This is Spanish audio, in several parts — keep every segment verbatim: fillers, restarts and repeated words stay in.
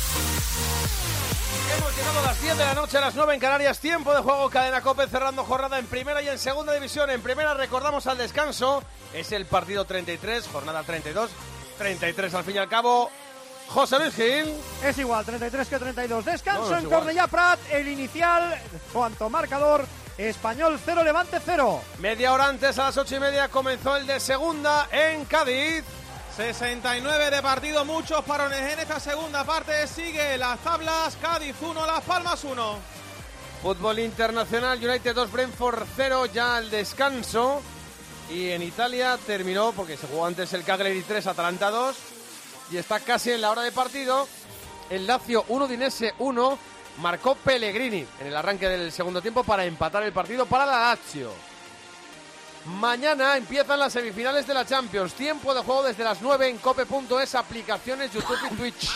Hemos llegado a las diez de la noche, a las nueve en Canarias, tiempo de juego, Cadena COPE cerrando jornada en primera y en segunda división. En primera recordamos al descanso, es el partido treinta y tres, jornada treinta y dos, treinta y tres al fin y al cabo. José Luis Gil. Es igual, treinta y tres que treinta y dos. Descanso no, en igual. Cornellà Prat, el inicial, cuanto marcador, Español cero, Levante cero. Media hora antes, a las ocho y media, comenzó el de segunda en Cádiz. sesenta y nueve de partido, muchos parones en esta segunda parte. Sigue las tablas, Cádiz uno, Las Palmas uno. Fútbol internacional, United dos, Brentford cero, ya al descanso. Y en Italia terminó, porque se jugó antes el Cagliari tres, Atalanta dos. Y está casi en la hora de partido. El Lazio uno, Udinese uno. Marcó Pellegrini en el arranque del segundo tiempo para empatar el partido para la Lazio. Mañana empiezan las semifinales de la Champions. Tiempo de juego desde las nueve en cope punto es, aplicaciones YouTube y Twitch.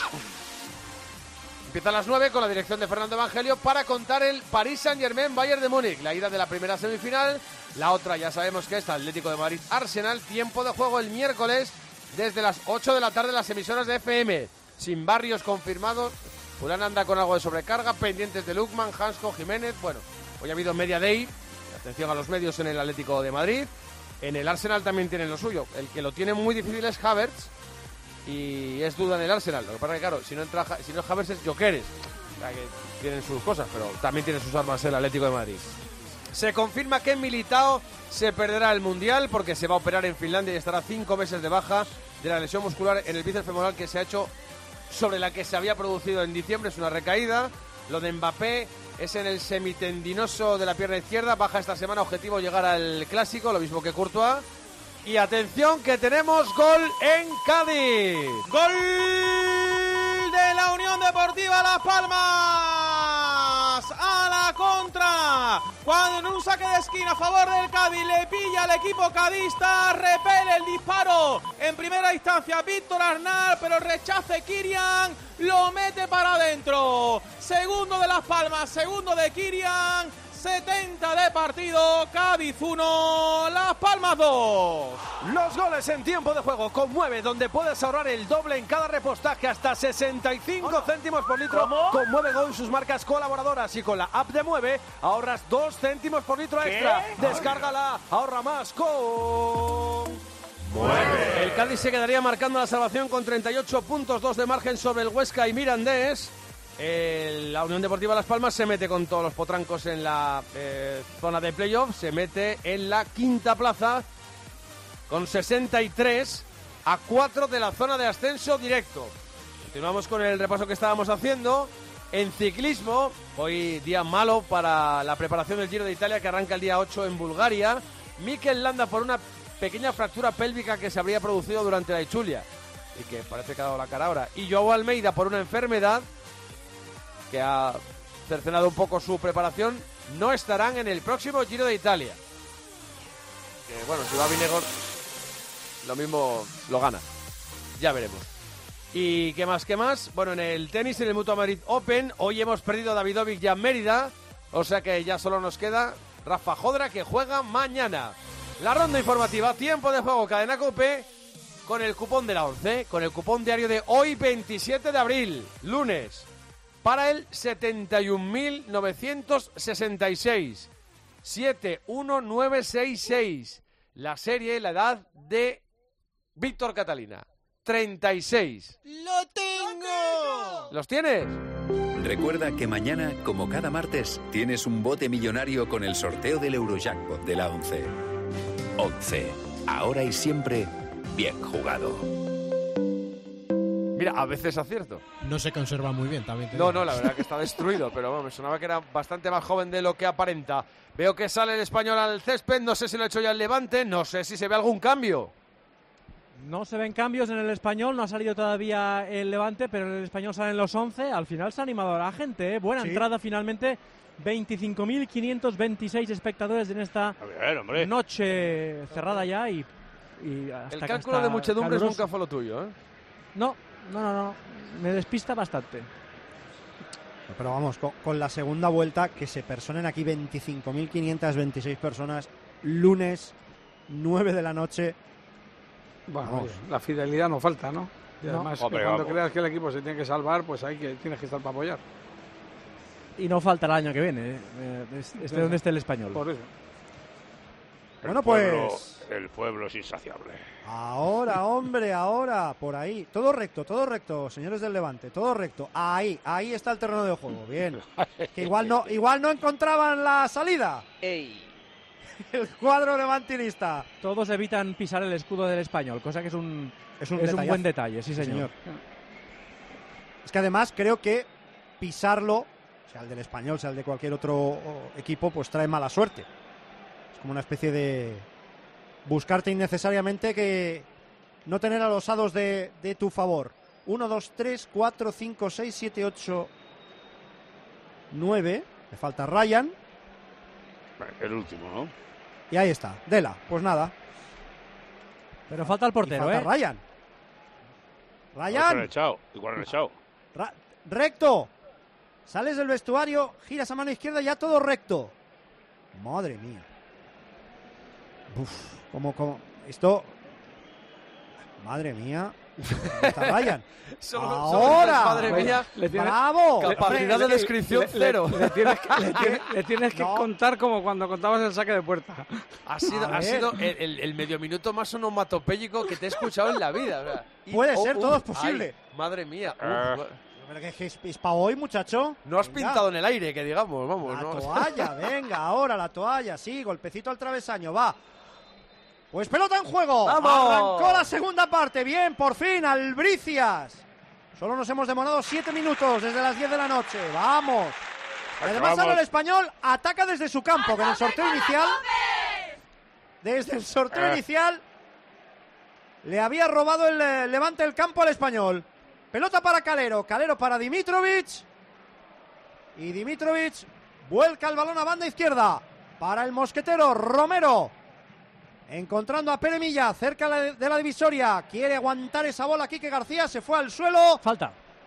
Empiezan las nueve con la dirección de Fernando Evangelio para contar el Paris Saint-Germain Bayern de Múnich. La ida de la primera semifinal, la otra ya sabemos que es Atlético de Madrid Arsenal. Tiempo de juego el miércoles desde las ocho de la tarde en las emisoras de F M. Sin Barrios confirmados. Fulán anda con algo de sobrecarga, pendientes de Lukman, Hansco, Jiménez. Bueno, hoy ha habido Media Day. Atención a los medios en el Atlético de Madrid. En el Arsenal también tienen lo suyo. El que lo tiene muy difícil es Havertz. Y es duda en el Arsenal. Lo que pasa es que, claro, si no, entra, si no es Havertz es Gyökeres. O sea que tienen sus cosas, pero también tiene sus armas el Atlético de Madrid. Se confirma que Militao se perderá el Mundial porque se va a operar en Finlandia y estará cinco meses de baja de la lesión muscular en el bíceps femoral que se ha hecho sobre la que se había producido en diciembre. Es una recaída. Lo de Mbappé es en el semitendinoso de la pierna izquierda. Baja esta semana, objetivo llegar al Clásico, lo mismo que Courtois. Y atención que tenemos gol en Cádiz. Gol de la Unión Deportiva Las Palmas. A la contra. Cuando en un saque de esquina a favor del Cádiz le pilla al equipo cadista. Repele el disparo en primera instancia Víctor Arnal, pero rechace Kirian. Lo mete para adentro. Segundo de Las Palmas, segundo de Kirian. setenta de partido, Cádiz uno, Las Palmas dos. Los goles en tiempo de juego con Mueve, donde puedes ahorrar el doble en cada repostaje, hasta sesenta y cinco céntimos por litro. ¿Cómo? Con Mueve Go y sus marcas colaboradoras, y con la app de Mueve ahorras dos céntimos por litro extra. ¿Qué? Descárgala, ahorra más con Mueve. El Cádiz se quedaría marcando la salvación con treinta y ocho puntos, dos de margen sobre el Huesca y Mirandés. El, la Unión Deportiva Las Palmas se mete con todos los potrancos en la eh, zona de playoff, se mete en la quinta plaza con sesenta y tres a cuatro de la zona de ascenso directo. Continuamos con el repaso que estábamos haciendo. En ciclismo, hoy día malo para la preparación del Giro de Italia que arranca el día ocho en Bulgaria. Mikel Landa por una pequeña fractura pélvica que se habría producido durante la Ichulia y que parece que ha dado la cara ahora. Y Joao Almeida por una enfermedad que ha cercenado un poco su preparación, no estarán en el próximo Giro de Italia. Que bueno, si va Vinegor, lo mismo lo gana. Ya veremos. ¿Y qué más, qué más? Bueno, en el tenis, en el Mutua Madrid Open, hoy hemos perdido a Davidovic ya en Mérida, o sea que ya solo nos queda Rafa Jodra, que juega mañana. La ronda informativa, tiempo de juego, Cadena COPE, con el cupón de la once, con el cupón diario de hoy, veintisiete de abril, lunes, para el setenta y un mil novecientos sesenta y seis. siete uno nueve seis seis. La serie, la edad de Víctor Catalina. treinta y seis. ¡Lo tengo! ¿Los tienes? Recuerda que mañana, como cada martes, tienes un bote millonario con el sorteo del Eurojackpot de la once. once. Ahora y siempre, bien jugado. Mira, a veces acierto. No se conserva muy bien, también te No, digo. no, la verdad que está destruido, pero bueno, me sonaba que era bastante más joven de lo que aparenta. Veo que sale el Español al césped, no sé si lo ha hecho ya el Levante, no sé si se ve algún cambio. No se ven cambios en el Español, no ha salido todavía el Levante, pero en el Español salen los once. Al final se ha animado a la gente, ¿eh? Buena Sí. entrada finalmente. veinticinco mil quinientos veintiséis espectadores en esta Bien, hombre. noche cerrada ya y, y hasta El que cálculo hasta de muchedumbres caluroso. nunca fue lo tuyo, ¿eh? No, no, no, no. Me despista bastante. Pero vamos, con, con la segunda vuelta, que se personen aquí veinticinco mil quinientas veintiséis personas, lunes, nueve de la noche. Bueno, Vamos. oye, la fidelidad no falta, ¿no? Y No. además, Hombre, que cuando vamos. creas que el equipo se tiene que salvar, pues ahí que tienes que estar para apoyar. Y no falta el año que viene, eh, eh, esté donde esté el Español. Por eso. El Bueno, pueblo- pues- El pueblo es insaciable. Ahora, hombre, ahora, por ahí. Todo recto, todo recto, señores del Levante, todo recto. Ahí, ahí está el terreno de juego. Bien. Que igual no, igual no encontraban la salida. ¡Ey! El cuadro levantinista. Todos evitan pisar el escudo del Español, cosa que es un, Es un, es un detallazo. buen detalle, sí Sí, señor. Es que además creo que pisarlo, sea el del Español, sea el de cualquier otro o, equipo, pues trae mala suerte. Es como una especie de buscarte innecesariamente que no tener a los hados de, de tu favor. uno, dos, tres, cuatro, cinco, seis, siete, ocho, nueve. Le falta Ryan. El último, ¿no? Y ahí está. Dela. Pues nada. Pero falta el Y portero, falta ¿eh? Ryan. Igual lo han Ryan. echado. Igual lo han echado. Ra- recto. Sales del vestuario, giras a mano izquierda, ya todo recto. Madre mía. Uf, como, como. Esto. Madre mía. ¿Dónde está Ryan? Solo- Ahora. solo- madre mía. Le tienes, ¡Bravo! Capacidad de Hombre, descripción le- cero. Le, le tienes que, le tienes- le tienes que No. contar como cuando contabas el saque de puerta. Ha sido, A ha ver. sido el, el- el medio minuto más onomatopéyico que te he escuchado en la vida. o sea, y- Puede oh, ser, uf, todo es posible. ay, madre mía. uf, Ah. Pero que es, es para hoy, muchacho. no has Venga. pintado en el aire, que digamos, vamos. La ¿no? toalla, venga, ahora la toalla, sí, golpecito al travesaño, va. Pues pelota en juego. ¡Vamos! Arrancó la segunda parte, bien, por fin, Albricias. Solo nos hemos demorado siete minutos desde las diez de la noche, vamos. Y además Acabamos. ahora el Español ataca desde su campo, que en el sorteo inicial, desde el sorteo Eh. inicial, le había robado el eh, Levante el campo al Español. Pelota para Calero, Calero para Dimitrovic. Y Dimitrovic vuelca el balón a banda izquierda para el mosquetero Romero. Encontrando a Pere Milla cerca de la divisoria. Quiere aguantar esa bola. Quique García se fue al suelo. Falta.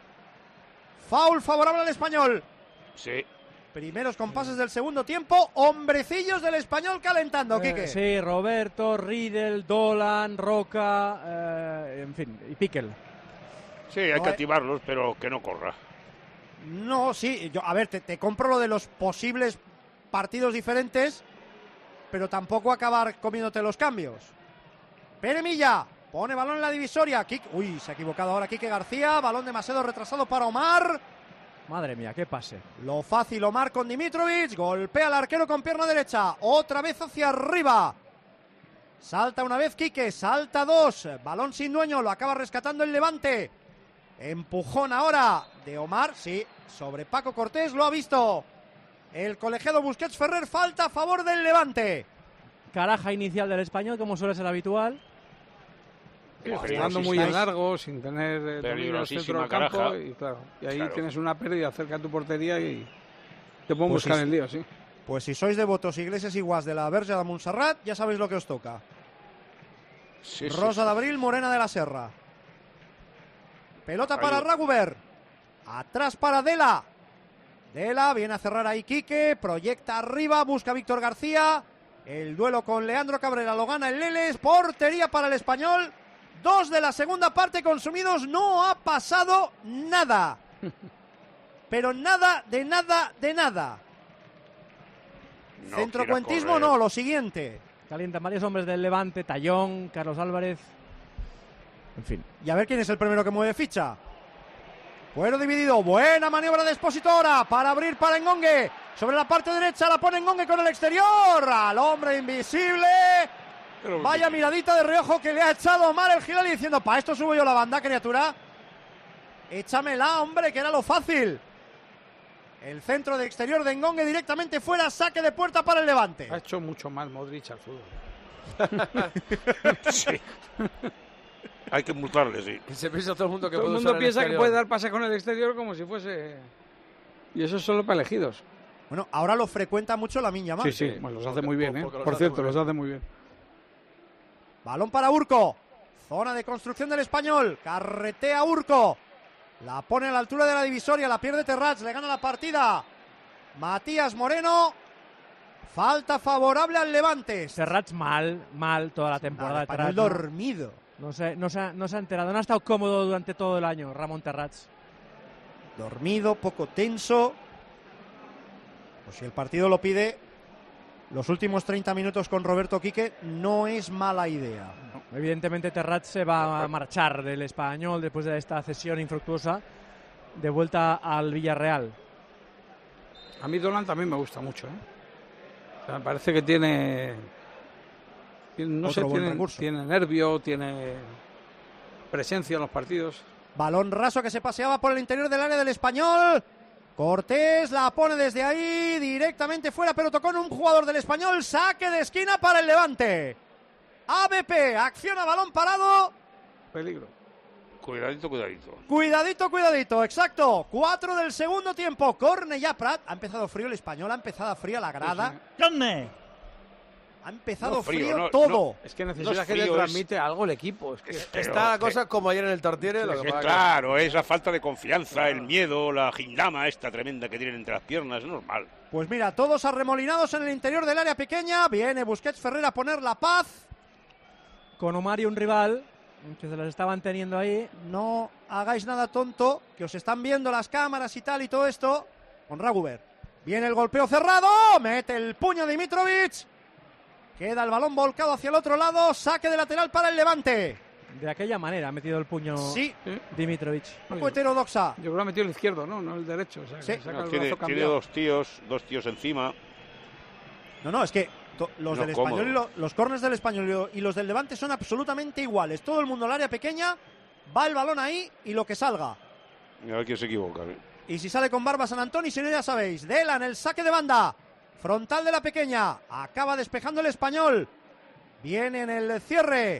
Foul favorable al Español. Sí. Primeros compases del segundo tiempo. Hombrecillos del Español calentando, Quique. Eh, sí, Roberto, Riedel, Dolan, Roca, eh, en fin, y Piquel. Sí, hay No, que eh. activarlos, pero que no corra. No, sí. Yo, a ver, te, te compro lo de los posibles partidos diferentes, pero tampoco acabar comiéndote los cambios. Pere Milla pone balón en la divisoria. Quique, uy, se ha equivocado ahora Quique García. Balón demasiado retrasado para Omar. Madre mía, qué pase. Lo fácil Omar con Dimitrovic. Golpea al arquero con pierna derecha. Otra vez hacia arriba. Salta una vez Quique. Salta dos. Balón sin dueño. Lo acaba rescatando el Levante. Empujón ahora de Omar. Sí, sobre Paco Cortés. Lo ha visto el colegiado Busquets Ferrer. Falta a favor del Levante. Caraja inicial del Español, como suele ser habitual. Jugando muy en largo, sin tener eh, dominio del centro del campo. caraja. Y, claro, y ahí Claro. tienes una pérdida cerca de tu portería y te pueden Pues buscar sí. el lío, sí. Pues si sois devotos Iglesias y Guas de la Verge de Montserrat, ya sabéis lo que os toca. Sí, sí, Rosa sí. de Abril, Morena de la Serra. Pelota Ahí. para Raguber. Atrás para Dela. Dela viene a cerrar ahí Quique. Proyecta arriba, busca a Víctor García. El duelo con Leandro Cabrera lo gana el Leles. Portería para el Español. Dos de la segunda parte consumidos. No ha pasado nada. Pero nada, de nada, de nada. No Centrocuentismo quiera no, correr. lo siguiente. Calientan varios hombres del Levante, Tallón, Carlos Álvarez. En fin. Y a ver quién es el primero que mueve ficha. Bueno dividido, buena maniobra de Expositora para abrir para Engongue. Sobre la parte derecha la pone Engongue con el exterior. Al hombre invisible. Pero- Vaya miradita de reojo que le ha echado Omar el Gilali diciendo, para esto subo yo la banda, criatura. Échamela, hombre, que era lo fácil. El centro de exterior de Engongue directamente fuera, saque de puerta para el Levante. Ha hecho mucho mal Modric al fútbol. Sí. Hay que multarle, sí. Que se piensa todo el mundo que Todo el puede mundo usar piensa que exterior. puede dar pase con el exterior como si fuese... Y eso es solo para elegidos. Bueno, ahora lo frecuenta mucho la Miña Sí, sí, bueno, los hace muy bien, ¿eh? porque los Por hace cierto, muy los bien. hace muy bien. Balón para Urco. Zona de construcción del Español. Carretea Urco. La pone a la altura de la divisoria. La pierde Terrats. Le gana la partida Matías Moreno. Falta favorable al Levante. Serrats mal, mal toda la Ah, temporada. el español Terrats, ¿no? dormido. No se, no, se ha, no se ha enterado, no ha estado cómodo durante todo el año Ramón Terrats. Dormido, poco tenso. Pues si el partido lo pide, los últimos treinta minutos con Roberto Quique no es mala idea. Evidentemente Terrats se va a marchar del Español después de esta cesión infructuosa de vuelta al Villarreal. A mí Dolan también me gusta mucho, ¿eh? O sea, me parece que tiene, tiene no Otro sé, buen tiene, recurso. tiene nervio, tiene presencia en los partidos. Balón raso que se paseaba por el interior del área del Español. Cortés la pone desde ahí directamente fuera, pero tocó en un jugador del Español. Saque de esquina para el Levante. A B P, acciona balón parado. Peligro. Cuidadito, cuidadito. Cuidadito, cuidadito, exacto. Cuatro del segundo tiempo. Cornellà Prat. Ha empezado frío el Español, ha empezado fría la grada. Ha empezado No, frío, frío, no, todo. no. Es que No necesita es que le frío, transmite algo el equipo. Es que Pero Está la que- cosa como ayer en el Tortiere. lo que que pasa que- claro, es la falta de confianza, el miedo, la gindama esta tremenda que tienen entre las piernas, es normal. Pues mira, todos arremolinados en el interior del área pequeña. Viene Busquets Ferrer a poner la paz. Con Omar y un rival que se las estaban teniendo ahí. No hagáis nada tonto, que os están viendo las cámaras y tal y todo esto. Con Raguber. Viene el golpeo cerrado. Mete el puño Dimitrovic. Queda el balón volcado hacia el otro lado. Saque de lateral para el Levante. De aquella manera ha metido el puño Sí, Dimitrovic. un poco heterodoxa. yo creo que ha metido el izquierdo, ¿no? No el derecho. O sea, Sí. que saca No, el tiene, brazo tiene cambiado. dos tíos, dos tíos encima. No, no, es que to- los No, del cómodo. Español y lo- los corners del Español y los del Levante son absolutamente iguales. Todo el mundo al área pequeña, va el balón ahí y lo que salga. A ver quién se equivoca. ¿eh? Y si sale con barba San Antonio, si no ya sabéis. Dela en el saque de banda. Frontal de la pequeña. Acaba despejando el Español. Viene en el cierre.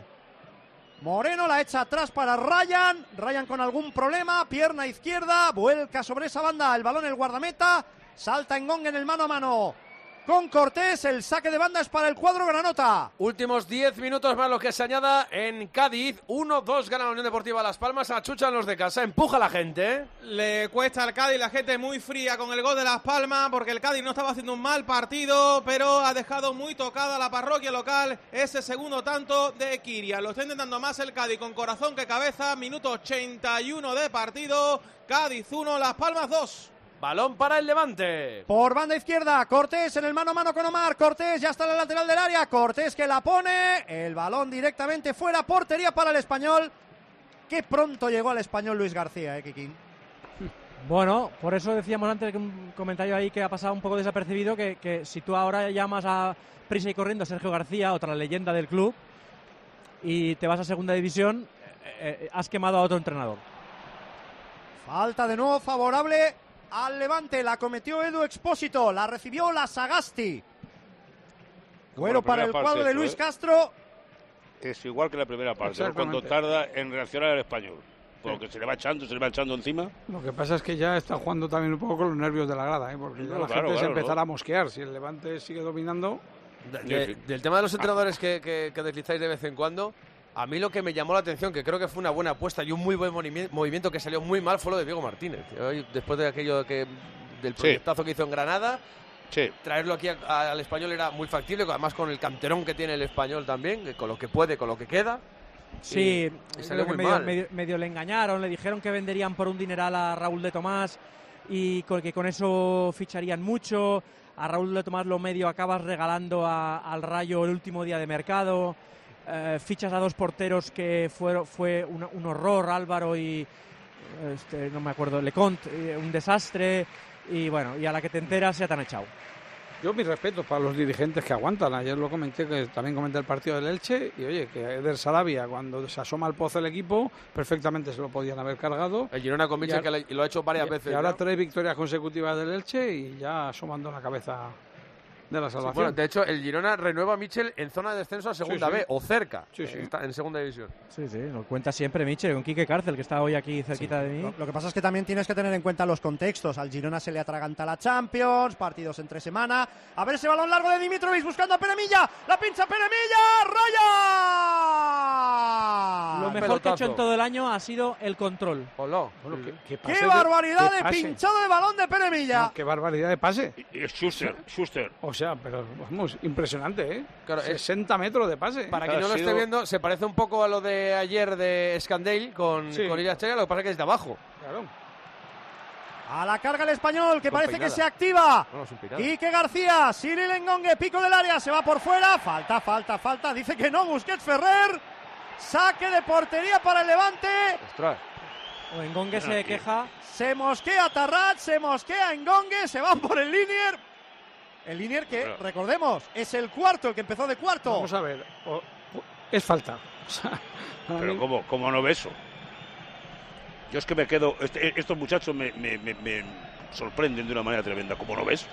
Moreno la echa atrás para Ryan. Ryan con algún problema. Pierna izquierda. Vuelca sobre esa banda. El balón el guardameta. Salta en Gong en el mano a mano con Cortés. El saque de banda es para el cuadro granota. Últimos diez minutos más lo que se añada en Cádiz. uno dos gana la Unión Deportiva Las Palmas. Achuchan los de casa. Empuja la gente, ¿eh? Le cuesta al Cádiz, la gente muy fría con el gol de Las Palmas, porque el Cádiz no estaba haciendo un mal partido, pero ha dejado muy tocada la parroquia local ese segundo tanto de Kiria. Lo está intentando más el Cádiz con corazón que cabeza. Minuto ochenta y uno de partido. Cádiz uno, Las Palmas dos. Balón para el Levante. Por banda izquierda, Cortés en el mano a mano con Omar. Cortés ya está en la lateral del área. Cortés que la pone. El balón directamente fuera. Portería para el Español. Qué pronto llegó al Español Luis García, eh, Kikín. Bueno, por eso decíamos antes que un comentario ahí que ha pasado un poco desapercibido, que, que si tú ahora llamas a prisa y corriendo a Sergio García, otra leyenda del club, y te vas a segunda división, eh, eh, has quemado a otro entrenador. Falta de nuevo favorable al Levante. La cometió Edu Expósito. La recibió la Sagasti. Bueno, la para el primera cuadro parte de Luis esto, ¿eh? Castro. Es igual que la primera parte, ¿no? Cuando Exactamente. tarda en reaccionar el Español. Porque se le va echando, se le va echando encima. Lo que pasa es que ya está jugando también un poco con los nervios de la grada, ¿eh? Porque ya No, la claro, gente se claro, empezará ¿no? a mosquear. Si el Levante sigue dominando, De- de- del tema de los entrenadores que, que- que deslizáis de vez en cuando, a mí lo que me llamó la atención, que creo que fue una buena apuesta y un muy buen movimi- movimiento que salió muy mal, fue lo de Diego Martínez. Hoy, después de aquello que del proyectazo que hizo en Granada, Sí. traerlo aquí a- a- al Español era muy factible, además con el canterón que tiene el Español también, que con lo que puede, con lo que queda. Sí, y salió creo que muy medio, mal. medio- medio le engañaron, le dijeron que venderían por un dineral a Raúl de Tomás y con, que con eso ficharían mucho. A Raúl de Tomás lo medio acabas regalando a- al Rayo el último día de mercado. Eh, fichas a dos porteros que fue, fue un, un horror, Álvaro y este, no me acuerdo, Leconte, eh, un desastre. Y bueno, y a la que te enteras ya te han echado. yo mis respetos para los dirigentes que aguantan. Ayer lo comenté, que también comenté el partido del Elche, y oye, que Eder Sarabia, cuando se asoma al pozo el equipo, perfectamente se lo podían haber cargado. El Girona con Michel, Y que le- lo ha hecho varias Y, veces. y ahora ¿no? tres victorias consecutivas del Elche y ya asomando la cabeza de la Sí, salvación. bueno, de hecho, el Girona renueva a Michel en zona de descenso a segunda Sí, sí. B, o cerca. Sí, sí. Está en segunda división. Sí, sí, lo cuenta siempre Michel, con Quique Cárcel, que está hoy aquí cerquita de mí. Lo, lo que pasa es que también tienes que tener en cuenta los contextos. Al Girona se le atraganta la Champions, partidos entre semana. A ver ese balón largo de Dimitrovic buscando a Peremilla. La pincha Peremilla. ¡Raya! Lo mejor que ha pelotazo. hecho en todo el año ha sido el control. Hola. Bueno, ¿qué, qué ¡Qué pase de- barbaridad qué de pase! pinchado de balón de Peremilla! No, ¡Qué barbaridad de pase! Y es Schuster, Schuster. O sea, pero vamos, impresionante, ¿eh? Claro, es- sesenta metros de pase. Para Ha quien no lo sido- esté viendo, se parece un poco a lo de ayer de Scandale con, Sí. con Ilya Chaya, lo que pasa es que es de abajo. Claro. A la carga el español, que Con parece peinada. que se activa. No, no, sin peinada. Quique García, Cyril Engongue, pico del área, se va por fuera. Falta, falta, falta. Dice que no, Busquets Ferrer. Saque de portería para el Levante. Ostras. O Engongue Bueno, se aquí. queja. Se mosquea Tarrat, se mosquea Engongue, se van por el Linier. El Linier que, Pero- recordemos, es el cuarto, el que empezó de cuarto. Vamos a ver. o- o- es falta. O sea, para Pero mí- ¿cómo, cómo no ve eso? Yo es que me quedo... este- estos muchachos me, me- me- me sorprenden de una manera tremenda. ¿Cómo no ves?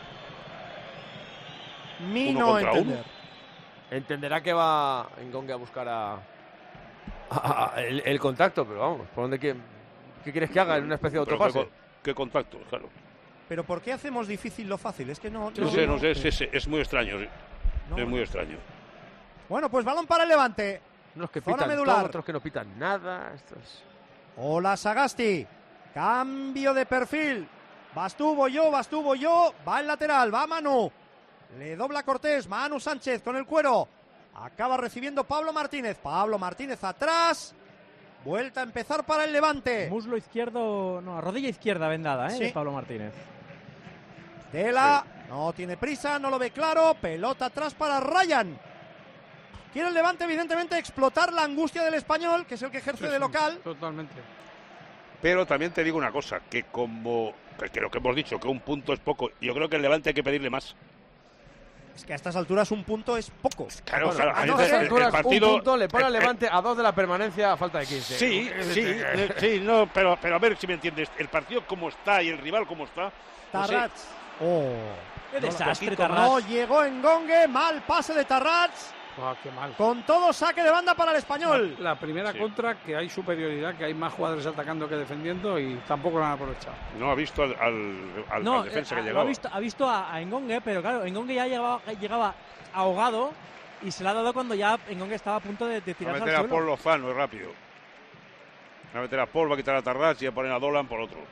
Mi uno no contra uno. entender. Entenderá que va Engongue a buscar a, a- a- el, el contacto, pero vamos, ¿por dónde qué, qué quieres que haga en una especie de otro Pero pase? ¿Qué, qué contacto? Claro. Pero ¿por qué hacemos difícil lo fácil? Es que no... No, sé, no sé, es, es- es muy extraño. sí. no. Es muy extraño. Bueno, pues balón para el Levante. Unos que Zona pitan medular. todo, otros que no pitan nada. Esto es... Hola Sagasti. Cambio de perfil. Vas tú, voy yo, vas tú, voy yo. Va el lateral, va Manu. Le dobla Cortés, Manu Sánchez con el cuero. Acaba recibiendo Pablo Martínez. Pablo Martínez atrás. Vuelta a empezar para el Levante. Muslo izquierdo, no, rodilla izquierda vendada, ¿eh? Sí. de Pablo Martínez. Tela, no tiene prisa, no lo ve claro. Pelota atrás para Ryan. Quiere el Levante, evidentemente, explotar la angustia del Español, que es el que ejerce Sí, de sí, local. Totalmente. Pero también te digo una cosa, que como... Que, que lo que hemos dicho, que un punto es poco. Yo creo que el Levante hay que pedirle más. Es que a estas alturas un punto es poco. Claro, Bueno, claro. a a estas veces el- el alturas, partido- un punto le pone al eh, eh, Levante a dos de la permanencia a falta de quince. Sí, sí, eh, sí, no, pero, pero a ver si me entiendes. El partido como está y el rival como está. no sé. Tarrats. Oh. Qué desastre, No Tarrats. llegó Engongue, mal pase de Tarrats. Ah, qué mal. Con todo saque de banda para el español. La primera Sí. contra, que hay superioridad, que hay más jugadores atacando que defendiendo y tampoco lo han aprovechado. No ha visto al, al, al- No, al defensa eh, que ha- lo llegaba. ha visto, ha visto a, a Engongue, pero claro, Engongue ya llegaba, llegaba ahogado y se la ha dado cuando ya Engongue estaba a punto de, de Va a tirarse al meter a suelo. Paul Lozano y rápido. Va a meter a Paul, va a quitar a Tarrats y va a poner a Dolan por otro.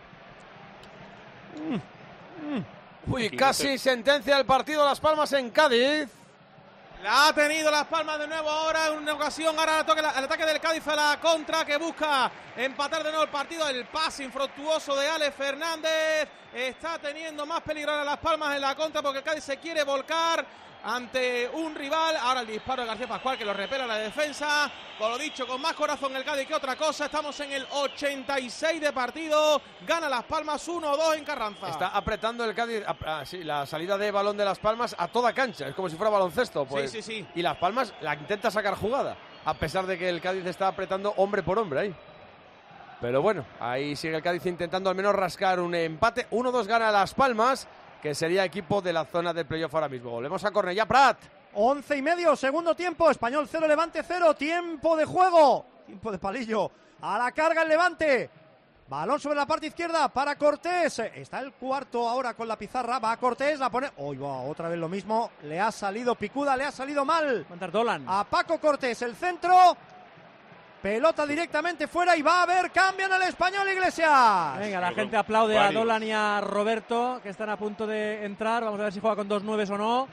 Uy, Aquí no casi te- sentencia el partido Las Palmas en Cádiz. La ha tenido Las Palmas de nuevo ahora en una ocasión. Ahora el, toque, el ataque del Cádiz a la contra que busca empatar de nuevo el partido. El pase infructuoso de Alex Fernández está teniendo más peligro a Las Palmas en la contra porque el Cádiz se quiere volcar ante un rival. Ahora el disparo de García Pascual que lo repela la defensa. Por lo dicho, con más corazón el Cádiz que otra cosa. Estamos en el ochenta y seis de partido. Gana Las Palmas uno dos en Carranza. Está apretando el Cádiz, ah, ah, sí, la salida de balón de Las Palmas a toda cancha. Es como si fuera baloncesto. Pues. Sí, sí, sí. Y Las Palmas la intenta sacar jugada, a pesar de que el Cádiz está apretando hombre por hombre ahí. Pero bueno, ahí sigue el Cádiz intentando al menos rascar un empate. uno dos gana Las Palmas, que sería equipo de la zona del playoff ahora mismo. Volvemos a Cornellá Prat. Once y medio, segundo tiempo. Español cero, Levante cero. Tiempo de juego. Tiempo de palillo. A la carga el Levante. Balón sobre la parte izquierda para Cortés. Está el cuarto ahora con la pizarra. Va Cortés, la pone. Uy, va, otra vez lo mismo. Le ha salido picuda, le ha salido mal. Aguantar Dolan. A Paco Cortés, el centro. Pelota directamente fuera y va a haber cambio en el Español Iglesias. Venga, la Pero gente con aplaude a varios. Dolan y a Roberto, que están a punto de entrar. Vamos a ver si juega con dos nueves o no.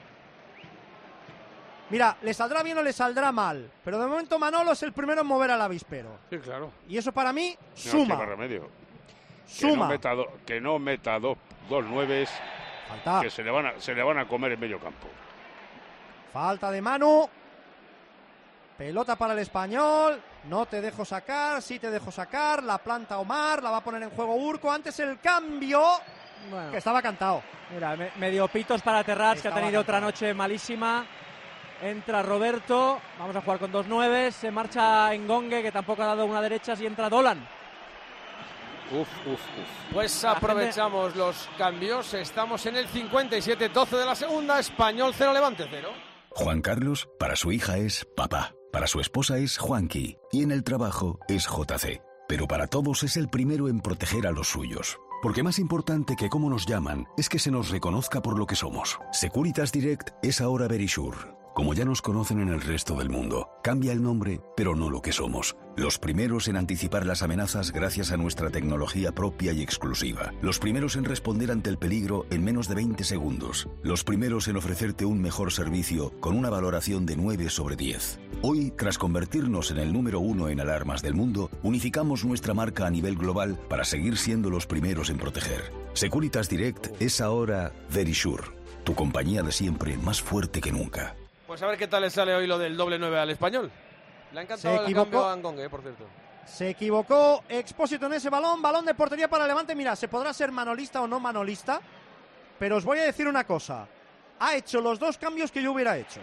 Mira, le saldrá bien o le saldrá mal. Pero de momento Manolo es el primero en mover al avispero. Sí, claro. Y eso para mí No, suma. qué más remedio. Que Suma. no meta, do- que no meta dos, dos nueves Falta. que se le, van a, se le van a comer en medio campo. Falta de Manu. Pelota para el Español. No te dejo sacar, sí te dejo sacar. La planta Omar, la va a poner en juego Urco. Antes el cambio, Bueno, que estaba cantado. mira, me- medio pitos para Terrats, que ha Estaba tenido otra cantado. noche malísima. Entra Roberto, vamos a jugar con dos nueves. Se marcha Engongue, que tampoco ha dado una derecha, y entra Dolan. Uf, uf, uf. Pues La aprovechamos los cambios. Estamos en el cincuenta y siete doce de la segunda. Español cero, Levante cero. Juan Carlos, para su hija es papá, para su esposa es Juanqui y en el trabajo es J C. Pero para todos es el primero en proteger a los suyos. Porque más importante que cómo nos llaman es que se nos reconozca por lo que somos. Securitas Direct es ahora Verisure. Como ya nos conocen en el resto del mundo, cambia el nombre, pero no lo que somos. Los primeros en anticipar las amenazas gracias a nuestra tecnología propia y exclusiva. Los primeros en responder ante el peligro en menos de veinte segundos. Los primeros en ofrecerte un mejor servicio con una valoración de nueve sobre diez. Hoy, tras convertirnos en el número uno en alarmas del mundo, unificamos nuestra marca a nivel global para seguir siendo los primeros en proteger. Securitas Direct es ahora Verisure, tu compañía de siempre más fuerte que nunca. Pues a ver qué tal le sale hoy lo del doble nueve al Español. Le ha encantado el cambio a Ngongue, por cierto. Se equivocó Expósito en ese balón, balón de portería para Levante. Mira, se podrá ser manolista o no manolista, pero os voy a decir una cosa. Ha hecho los dos cambios que yo hubiera hecho.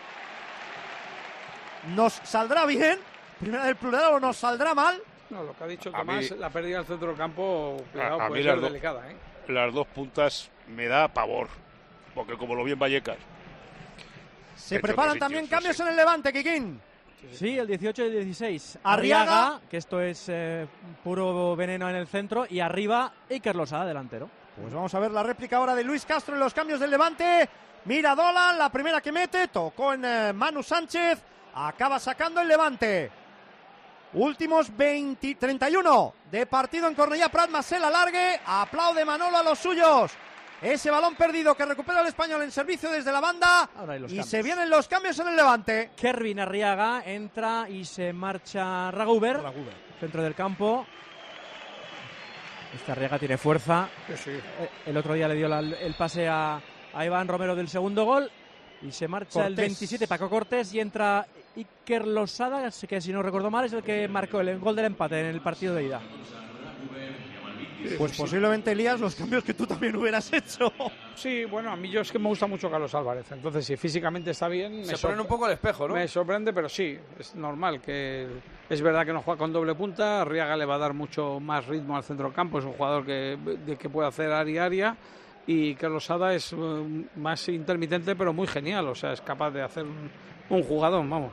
¿Nos saldrá bien? Primera del plural, ¿o nos saldrá mal? No, lo que ha dicho A Tomás, mí- la pérdida del centro del campo, cuidado, A- a puede mí ser las do- delicada, ¿eh? Las dos puntas me da pavor, porque como lo vi en Vallecas. Se Hecho preparan otros también sitios, cambios no en el Levante, Kikín. Sí, el dieciocho y el dieciséis. Arriaga. Arriaga, que esto es eh, puro veneno en el centro, y arriba Iker Losada, delantero. Pues vamos a ver la réplica ahora de Luis Castro en los cambios del Levante. Mira Dolan, la primera que mete, tocó en eh, Manu Sánchez, acaba sacando el Levante. Últimos veinte, treinta y uno de partido en Cornellá Prat, más el alargue, aplaude Manolo a los suyos. Ese balón perdido que recupera el Español en servicio desde la banda. Ahora hay los y cambios. se vienen los cambios en el Levante. Kervin Arriaga entra y se marcha Raguber, centro del campo. Este Arriaga tiene fuerza. Sí, sí. Eh, El otro día le dio la- el pase a, a Iván Romero del segundo gol. Y se marcha el Cortés. veintisiete, Paco Cortés, y entra Iker Losada, que si no recuerdo mal es el que marcó el gol del empate en el partido de ida. Pues posiblemente, Elías, los cambios que tú también hubieras hecho. Sí, bueno, a mí yo es que me gusta mucho Carlos Álvarez. Entonces, si físicamente está bien... Se me ponen sorpre- un poco al espejo, ¿no? Me sorprende, pero sí, es normal que... Es verdad que no juega con doble punta, Arriaga le va a dar mucho más ritmo al centrocampo, es un jugador que, de, que puede hacer área área, y Carlos Sada es eh, más intermitente, pero muy genial, o sea, es capaz de hacer un, un jugadón, vamos.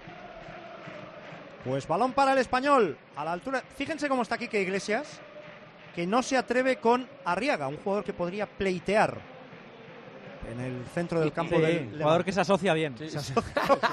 Pues balón para el Español, a la altura. Fíjense cómo está Quique Iglesias, que no se atreve con Arriaga, un jugador que podría pleitear en el centro del campo Sí, del jugador Levante. que se asocia bien. Se asocia.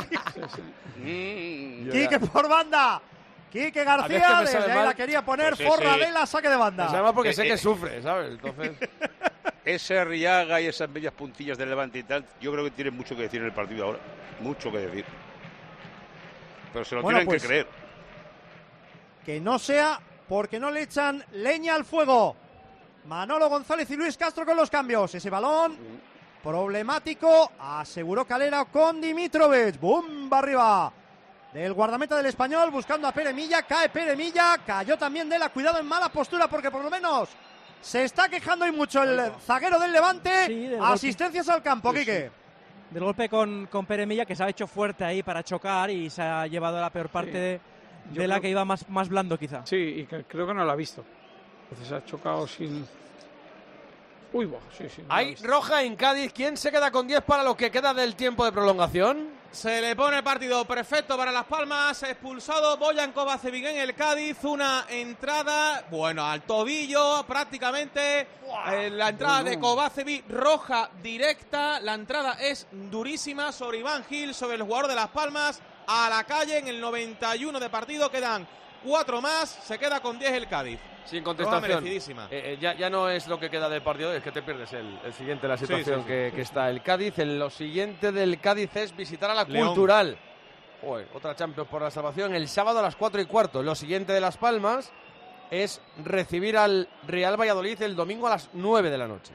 Mm, Quique por banda. Quique A García, mí es que me desde sabe ahí mal. la quería poner, Pues ese- Forradela, saque de banda. Se llama porque Eh, sé eh, que sufre, ¿sabes? Entonces, Ese Arriaga y esas bellas puntillas del Levante y tal, yo creo que tienen mucho que decir en el partido ahora. Mucho que decir. Pero se lo Bueno, tienen pues, que creer. Que no sea porque no le echan leña al fuego. Manolo González y Luis Castro con los cambios. Ese balón problemático, aseguró Calera con Dimitrovic. ¡Bumba arriba! Del guardameta del Español buscando a Pere Milla. Cae Pere Milla, cayó también de la. Cuidado, en mala postura porque por lo menos se está quejando y mucho el zaguero del Levante. Sí, del Asistencias al campo, Sí, Quique. Del golpe con, con Pere Milla, que se ha hecho fuerte ahí para chocar y se ha llevado la peor parte Sí. de, Yo de la creo- que iba más, más blando quizá. Sí, y que, creo que no lo ha visto. Entonces ha chocado sin... Uy, buah, sí, sí. no lo ha hay visto. roja en Cádiz. ¿Quién se queda con diez para lo que queda del tiempo de prolongación? Se le pone el partido perfecto para Las Palmas. Expulsado Boyan Kovacevic en el Cádiz. Una entrada, bueno, al tobillo prácticamente. Eh, la entrada de Kovacevic, roja directa. La entrada es durísima sobre Iván Gil, sobre el jugador de Las Palmas. A la calle en el noventa y uno de partido. Quedan cuatro más. Se queda con diez el Cádiz. Sin Roja contestación. merecidísima. Eh, eh, ya, ya no es lo que queda del partido, es que te pierdes el, el siguiente, la situación sí, sí, que, que está el Cádiz. En lo siguiente del Cádiz es visitar a la León. Cultural. Joder, otra Champions por la salvación. El sábado a las cuatro y cuarto. Lo siguiente de Las Palmas es recibir al Real Valladolid el domingo a las nueve de la noche.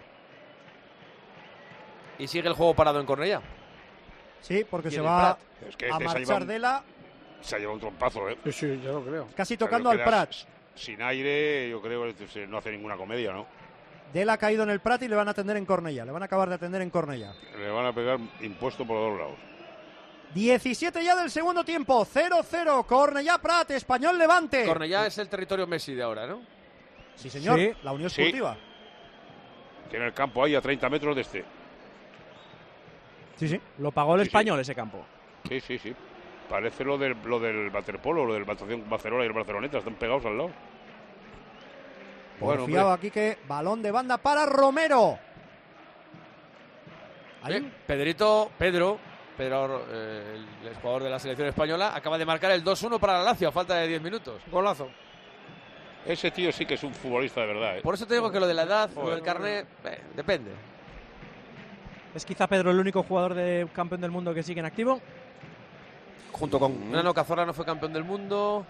Y sigue el juego parado en Cornellá. Sí, porque Y se en el va Prat. Es que a este se ha marchar llevado, de la. se ha llevado un trompazo, ¿eh? Sí, sí, yo lo creo. Casi Pero tocando al quedas Prat. Sin aire, yo creo que se- no hace ninguna comedia, ¿no? Del ha caído en el Prat y le van a atender en Cornellá. Le van a acabar de atender en Cornellá. Le van a pegar impuesto por los dos lados. diecisiete ya del segundo tiempo. cero cero. Cornellá Prat. Español Levante. Cornellá es el territorio Messi de ahora, ¿no? Sí, señor. Sí. La Unión Sí. Esportiva. Tiene el campo ahí a treinta metros de este. Sí, sí. Lo pagó el Sí, sí. Español ese campo. Sí, sí, sí. Parece lo del, lo del waterpolo, lo del Natación Barcelona y el Barceloneta. Están pegados al lado. Bueno, Porfiado hombre, aquí que balón de banda para Romero. Ahí. Eh, Pedrito, Pedro, Pedro, eh, el jugador de la selección española, acaba de marcar el dos uno para la Lazio a falta de diez minutos. Golazo. Ese tío sí que es un futbolista de verdad, ¿eh? Por eso te digo que lo de la edad, lo del carnet, eh, depende. ¿Es quizá Pedro el único jugador de campeón del mundo que sigue en activo? Junto con mm. Nano Cazorla no fue campeón del mundo.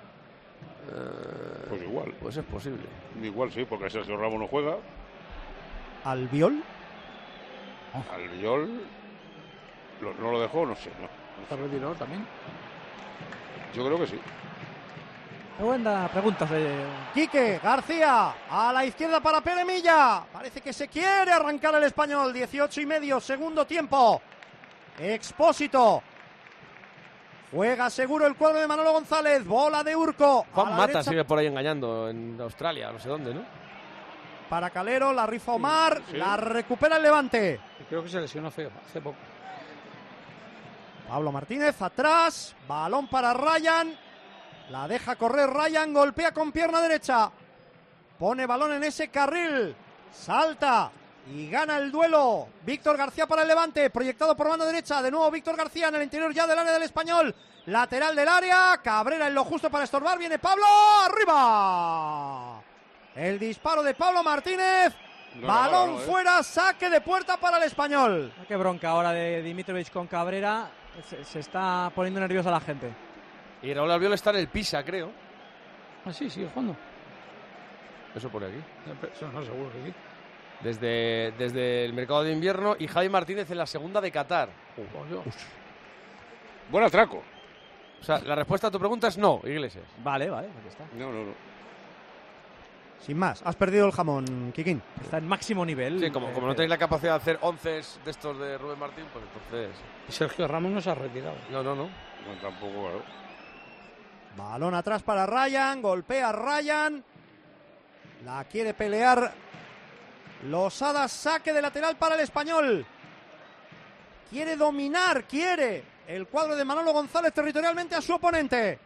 Eh, pues igual. Pues es posible. Igual sí, porque Sergio Ramos no juega. ¿Albiol? Oh. Albiol... Lo, ¿No lo dejó? No sé. No, no ¿Está retirado también? Yo creo que sí. Qué buena pregunta. De... Quique García, a la izquierda para Pere Milla. Parece que se quiere arrancar el español. dieciocho y medio, segundo tiempo. Expósito. Juega seguro el cuadro de Manolo González. Bola de Urco. Juan Mata derecha. Sigue por ahí engañando en Australia, no sé dónde, ¿no? Para Calero, la rifa Omar, sí, sí. La recupera el Levante. Creo que se lesionó hace, hace poco. Pablo Martínez atrás, balón para Ryan. La deja correr Ryan, golpea con pierna derecha. Pone balón en ese carril. Salta y gana el duelo. Víctor García para el Levante, proyectado por banda derecha. De nuevo Víctor García en el interior ya del área del español. Lateral del área, Cabrera en lo justo para estorbar. Viene Pablo, arriba. El disparo de Pablo Martínez. No, balón no, no, no, fuera, saque de puerta para el español. Qué bronca ahora de Dimitrovic con Cabrera. Se, se está poniendo nerviosa la gente. Y Raúl Albiol está en el Pisa, creo. Ah, sí, sigue jugando. Eso pone aquí. Eso no, seguro que sí. Desde, desde el mercado de invierno y Javi Martínez en la segunda de Qatar. Uh, Buen atraco. O sea, la respuesta a tu pregunta es no, Iglesias. Vale, vale, aquí está. No, no, no. Sin más, has perdido el jamón, Kikín. Está en máximo nivel. Sí, como, como no tenéis la capacidad de hacer once de estos de Rubén Martín, pues entonces... Sergio Ramos no se ha retirado. No, no, no. No, tampoco, claro. Balón atrás para Ryan, golpea Ryan. La quiere pelear Losada, saque de lateral para el español. Quiere dominar, quiere el cuadro de Manolo González territorialmente a su oponente.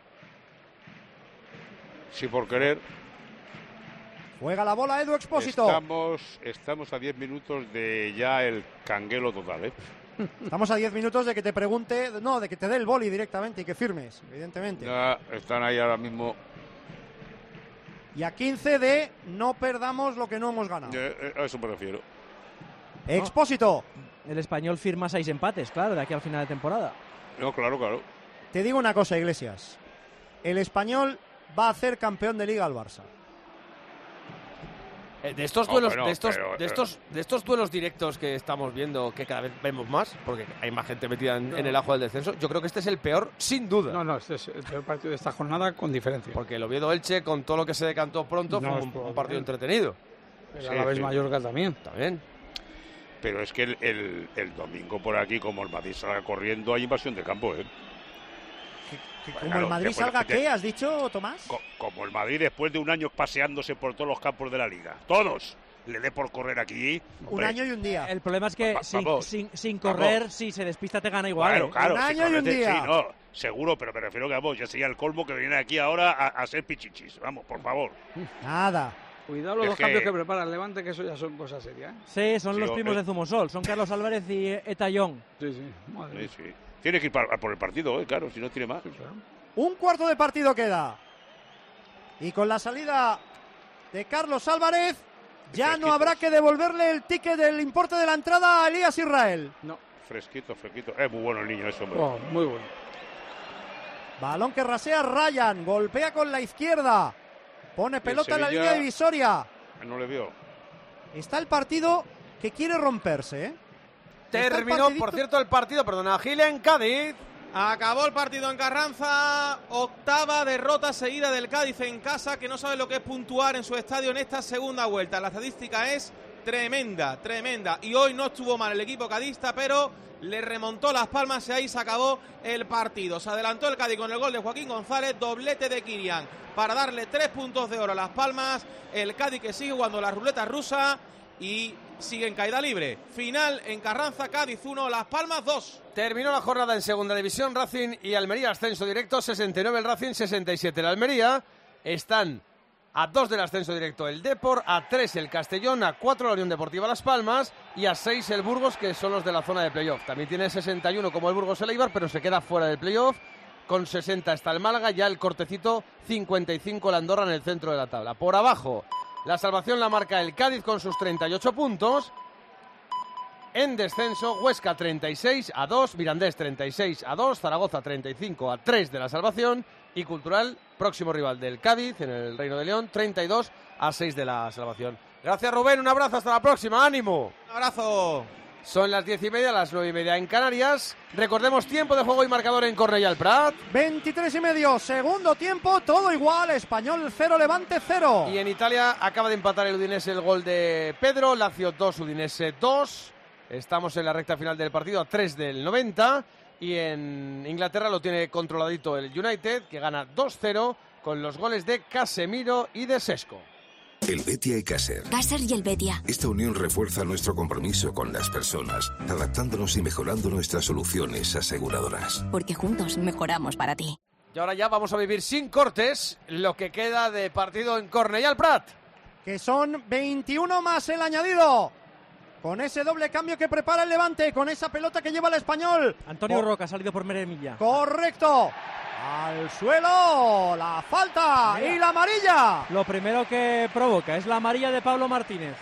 Sí, por querer. Juega la bola Edu Expósito. Estamos, estamos a diez minutos de ya el canguelo total, ¿eh? Estamos a diez minutos de que te pregunte, no, de que te dé el boli directamente y que firmes, evidentemente. Ya están ahí ahora mismo. Y a quince de no perdamos lo que no hemos ganado. Eh, eh, a eso me refiero. Expósito. El español firma seis empates, claro, de aquí al final de temporada. No, claro, claro. Te digo una cosa, Iglesias. El español va a hacer campeón de liga al Barça. Eh, de estos No, duelos, pero, de estos, pero, de estos, de estos duelos directos que estamos viendo, que cada vez vemos más, porque hay más gente metida en, No. en el ajo del descenso, yo creo que este es el peor, sin duda. No, no, este es el peor partido de esta jornada con diferencia. Porque el Oviedo-Elche, con todo lo que se decantó pronto, No, fue es un, por- un partido entretenido. Pero Sí, a la vez sí. Mallorca también. También. Pero es que el, el, el domingo por aquí, como el Madrid salga corriendo, hay invasión de campo, ¿eh? Que como Claro, el Madrid después salga, de- ¿qué? ¿Has dicho, Tomás? Co- como el Madrid después de un año paseándose por todos los campos de la liga. Todos. Le dé por correr aquí. Un hombre. año y un día. El problema es que Va- sin, vamos. sin, sin correr, Vamos. si se despista te gana igual. Claro, ¿eh? claro. Un si año y un correte- día. Sí, no, seguro, pero me refiero que vamos, ya sería el colmo que viene aquí ahora a, a ser pichichis. Vamos, por favor. Nada. Cuidado los Es dos que- cambios que prepara el Levante, que eso ya son cosas serias. ¿eh? Sí, son Sí, los o- primos eh. de Zumosol. Son Carlos Álvarez y Eta Young. Sí, sí. Madre mía. Sí, sí. Tiene que ir para- por el partido, ¿eh? Claro, si no tiene más. Sí, claro. Un cuarto de partido queda. Y con la salida de Carlos Álvarez, ya no Fresquitos. habrá que devolverle el ticket del importe de la entrada a Elías Israel. No. Fresquito, fresquito. Es muy bueno el niño ese, hombre. Oh, muy bueno. Balón que rasea Ryan, golpea con la izquierda. Pone pelota en la Sevilla- línea divisoria. No le vio. Está el partido que quiere romperse, ¿eh? Está el Terminó, partidito- por cierto, el partido, perdona, Gil en Cádiz. Acabó el partido en Carranza, octava derrota seguida del Cádiz en casa, que no sabe lo que es puntuar en su estadio en esta segunda vuelta. La estadística es tremenda, tremenda. Y hoy no estuvo mal el equipo cadista, pero le remontó Las Palmas y ahí se acabó el partido. Se adelantó el Cádiz con el gol de Joaquín González, doblete de Kirian para darle tres puntos de oro a Las Palmas. El Cádiz que sigue jugando la ruleta rusa y sigue en caída libre. Final en Carranza, Cádiz uno, Las Palmas dos. Terminó la jornada en segunda división, Racing y Almería ascenso directo, sesenta y nueve el Racing, sesenta y siete el Almería. Están a dos del ascenso directo el Depor, a tres el Castellón, a cuatro la Unión Deportiva Las Palmas y a seis el Burgos, que son los de la zona de playoff. También tiene sesenta y uno como el Burgos el Eibar, pero se queda fuera del playoff. Con sesenta está el Málaga, ya el cortecito cincuenta y cinco la Andorra en el centro de la tabla. Por abajo, la salvación la marca el Cádiz con sus treinta y ocho puntos. En descenso, Huesca treinta y seis a dos, Mirandés treinta y seis a dos, Zaragoza treinta y cinco a tres de la salvación y Cultural, próximo rival del Cádiz en el Reino de León, treinta y dos a seis de la salvación. Gracias, Rubén, un abrazo, hasta la próxima, ánimo. Un abrazo. Son las diez y media, las nueve y media en Canarias. Recordemos tiempo de juego y marcador en Cornellà al Prat. veintitrés y medio, segundo tiempo, todo igual, Español cero, Levante cero. Y en Italia acaba de empatar el Udinese el gol de Pedro, Lazio dos, Udinese dos. Estamos en la recta final del partido a tres del noventa. Y en Inglaterra lo tiene controladito el United, que gana dos cero con los goles de Casemiro y de Sesco. El Betia y Caser. Caser y el Betia. Esta unión refuerza nuestro compromiso con las personas, adaptándonos y mejorando nuestras soluciones aseguradoras. Porque juntos mejoramos para ti. Y ahora ya vamos a vivir sin cortes lo que queda de partido en Cornellà al Prat. Que son veintiuno más el añadido. Con ese doble cambio que prepara el Levante, con esa pelota que lleva el Español. Antonio oh. Roca ha salido por Meremilla. Correcto. Al suelo, la falta Mira. Y la amarilla. Lo primero que provoca es la amarilla de Pablo Martínez.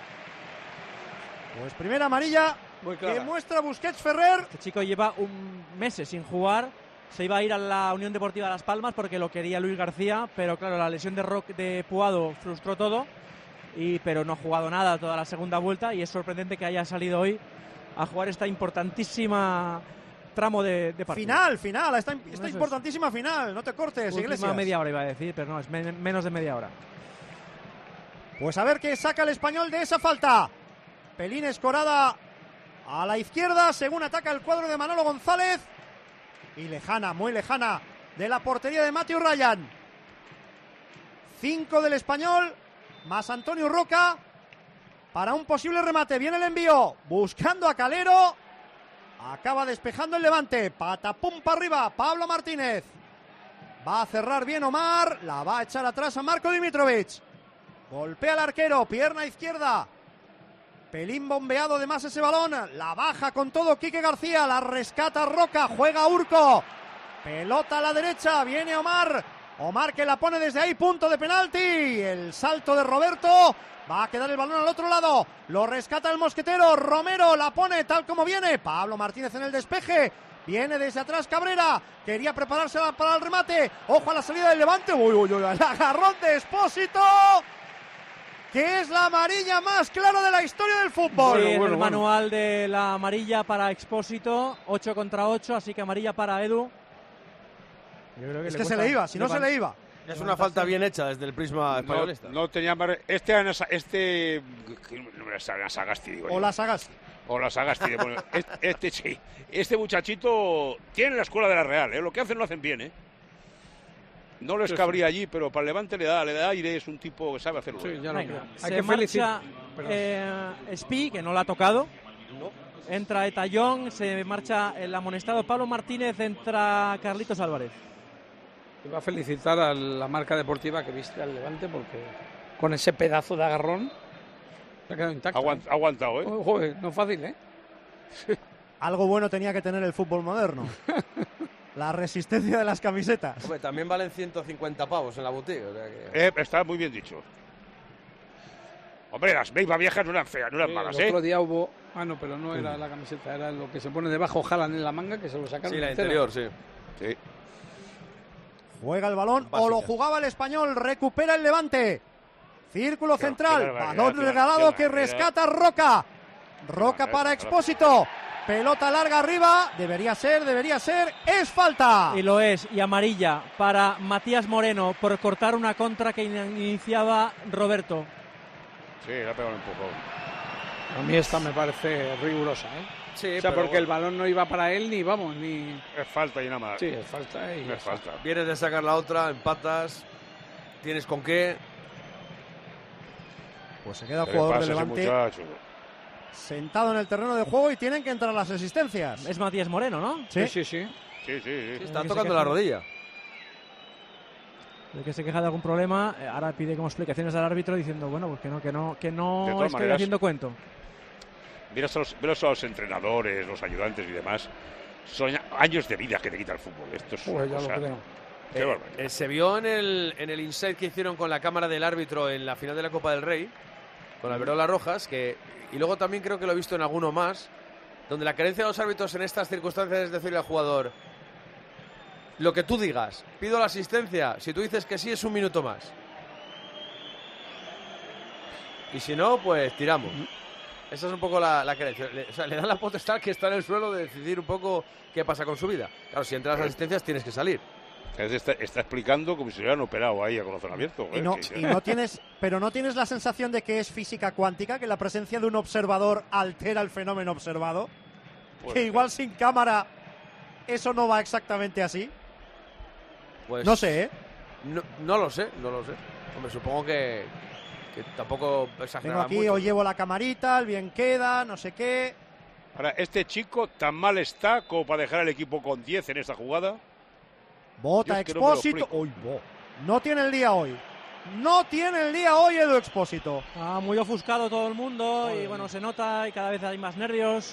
Pues primera amarilla que muestra Busquets Ferrer. Este chico lleva un meses sin jugar. Se iba a ir a la Unión Deportiva Las Palmas porque lo quería Luis García, pero claro, la lesión de, Rock, de Puado frustró todo. Y, pero no ha jugado nada toda la segunda vuelta y es sorprendente que haya salido hoy a jugar esta importantísima tramo de, de partido. Final, final, esta, esta importantísima es. final, no te cortes, Última Iglesias. media hora iba a decir, pero no, es men menos de media hora. Pues a ver qué saca el Español de esa falta. Pelín escorada a la izquierda, según ataca el cuadro de Manolo González. Y lejana, muy lejana, de la portería de Matthew Ryan. Cinco del Español, más Antonio Roca, para un posible remate. Viene el envío, buscando a Calero. Acaba despejando el Levante. Patapum para arriba, Pablo Martínez. Va a cerrar bien Omar. La va a echar atrás a Marko Dimitrovic. Golpea al arquero, pierna izquierda. Pelín bombeado de más ese balón. La baja con todo Quique García. La rescata Roca, juega Urco. Pelota a la derecha, viene Omar. Omar que la pone desde ahí, punto de penalti. El salto de Roberto. Va a quedar el balón al otro lado. Lo rescata el mosquetero. Romero la pone tal como viene. Pablo Martínez en el despeje. Viene desde atrás Cabrera. Quería prepararse para el remate. Ojo a la salida del Levante. Uy, uy, uy. El agarrón de Expósito. Que es la amarilla más clara de la historia del fútbol. Sí, bueno, en bueno, el bueno. manual de la amarilla para Expósito. ocho contra ocho, así que amarilla para Edu. Yo creo que es que se le iba, si no se le iba. Es una falta bien hecha desde el prisma españolista. No, no tenía mar... Este este Sagasti, digo yo. O la Sagasti. O la Sagasti. Bueno, este, este sí. Este muchachito tiene la escuela de la Real, ¿eh? Lo que hacen lo hacen bien, ¿eh? No les cabría allí, pero para el Levante le da, le da aire, es un tipo que sabe hacerlo. Sí, ya lo creo. Se Hay que marcha felicitar. eh, Spi, que no la ha tocado. No. Entra Etayón, se marcha el amonestado Pablo Martínez, entra Carlitos Álvarez. Iba a felicitar a la marca deportiva que viste al Levante porque con ese pedazo de agarrón se ha quedado intacto. Aguant, ¿eh? Aguantado, ¿eh? Oh, joder, no es fácil, ¿eh? Algo bueno tenía que tener el fútbol moderno. La resistencia de las camisetas. Hombre, también valen ciento cincuenta pavos en la boutique. O sea que... eh, está muy bien dicho. Hombre, las Beiba viejas no eran feas, no eran Sí, malas, el ¿eh? otro día hubo... Ah, no, pero no era la camiseta, era lo que se pone debajo, jalan en la manga, que se lo sacaron. Sí, la entero. interior, sí. Sí. Juega el balón Básicas. o lo jugaba el Español, recupera el Levante. Círculo Qué- central, qué barbaridad, balón qué regalado barbaridad. que rescata Roca. Roca Qué para barbaridad. Expósito. Pelota larga arriba, debería ser, debería ser, es falta. Y lo es, y amarilla para Matías Moreno por cortar una contra que in- iniciaba Roberto. Sí, le ha pegado un poco. A mí esta me parece rigurosa, ¿eh? Sí, O sea, pero porque el balón no iba para él ni, vamos, ni... Es falta y nada más. Sí, es falta y... ya es está. falta. vienes de sacar la otra, empatas, tienes con qué. Pues se queda el ¿Qué le jugador pasa del a ese Levante muchacho? sentado en el terreno de juego y tienen que entrar las asistencias. Es Matías Moreno, ¿no? Sí, sí, sí. Sí, sí, sí. Sí, está que se tocando queja. la rodilla. El que se queja de algún problema, eh, ahora pide como explicaciones al árbitro diciendo, bueno, pues que no, que no, que De no todas estoy maneras, haciendo cuento. Miras a los, miras a los entrenadores, los ayudantes y demás. Son años de vida que te quita el fútbol. Esto es una Pues ya cosa- lo creo. Qué Eh, barbaridad. eh, se vio en el, en el insight que hicieron con la cámara del árbitro en la final de la Copa del Rey, con Alberola Rojas, que, y luego también creo que lo he visto en alguno más, donde la creencia de los árbitros en estas circunstancias es decirle al jugador, lo que tú digas, pido la asistencia, si tú dices que sí es un minuto más. Y si no, pues tiramos. Esa es un poco la, la creencia. Le, o sea, le dan la potestad que está en el suelo de decidir un poco qué pasa con su vida. Claro, si entras a las asistencias tienes que salir. Está, está explicando como si se hubieran operado ahí a corazón abierto. Y ¿eh? no, Que- y no tienes, pero no tienes la sensación de que es física cuántica, que la presencia de un observador altera el fenómeno observado. Puede Que ser. igual sin cámara eso no va exactamente así. Pues, No sé, ¿eh? No, no lo sé, no lo sé. Hombre, supongo que, que tampoco Tengo exagerará aquí, mucho. os llevo la camarita, el bien queda, no sé qué. Ahora, este chico tan mal está como para dejar al equipo con diez en esta jugada. Bota Yo es que no me lo Expósito. explico. Uy, bo. No tiene el día hoy. No tiene el día hoy Edu Expósito. Ah, muy ofuscado todo el mundo y bueno, se nota y cada vez hay más nervios.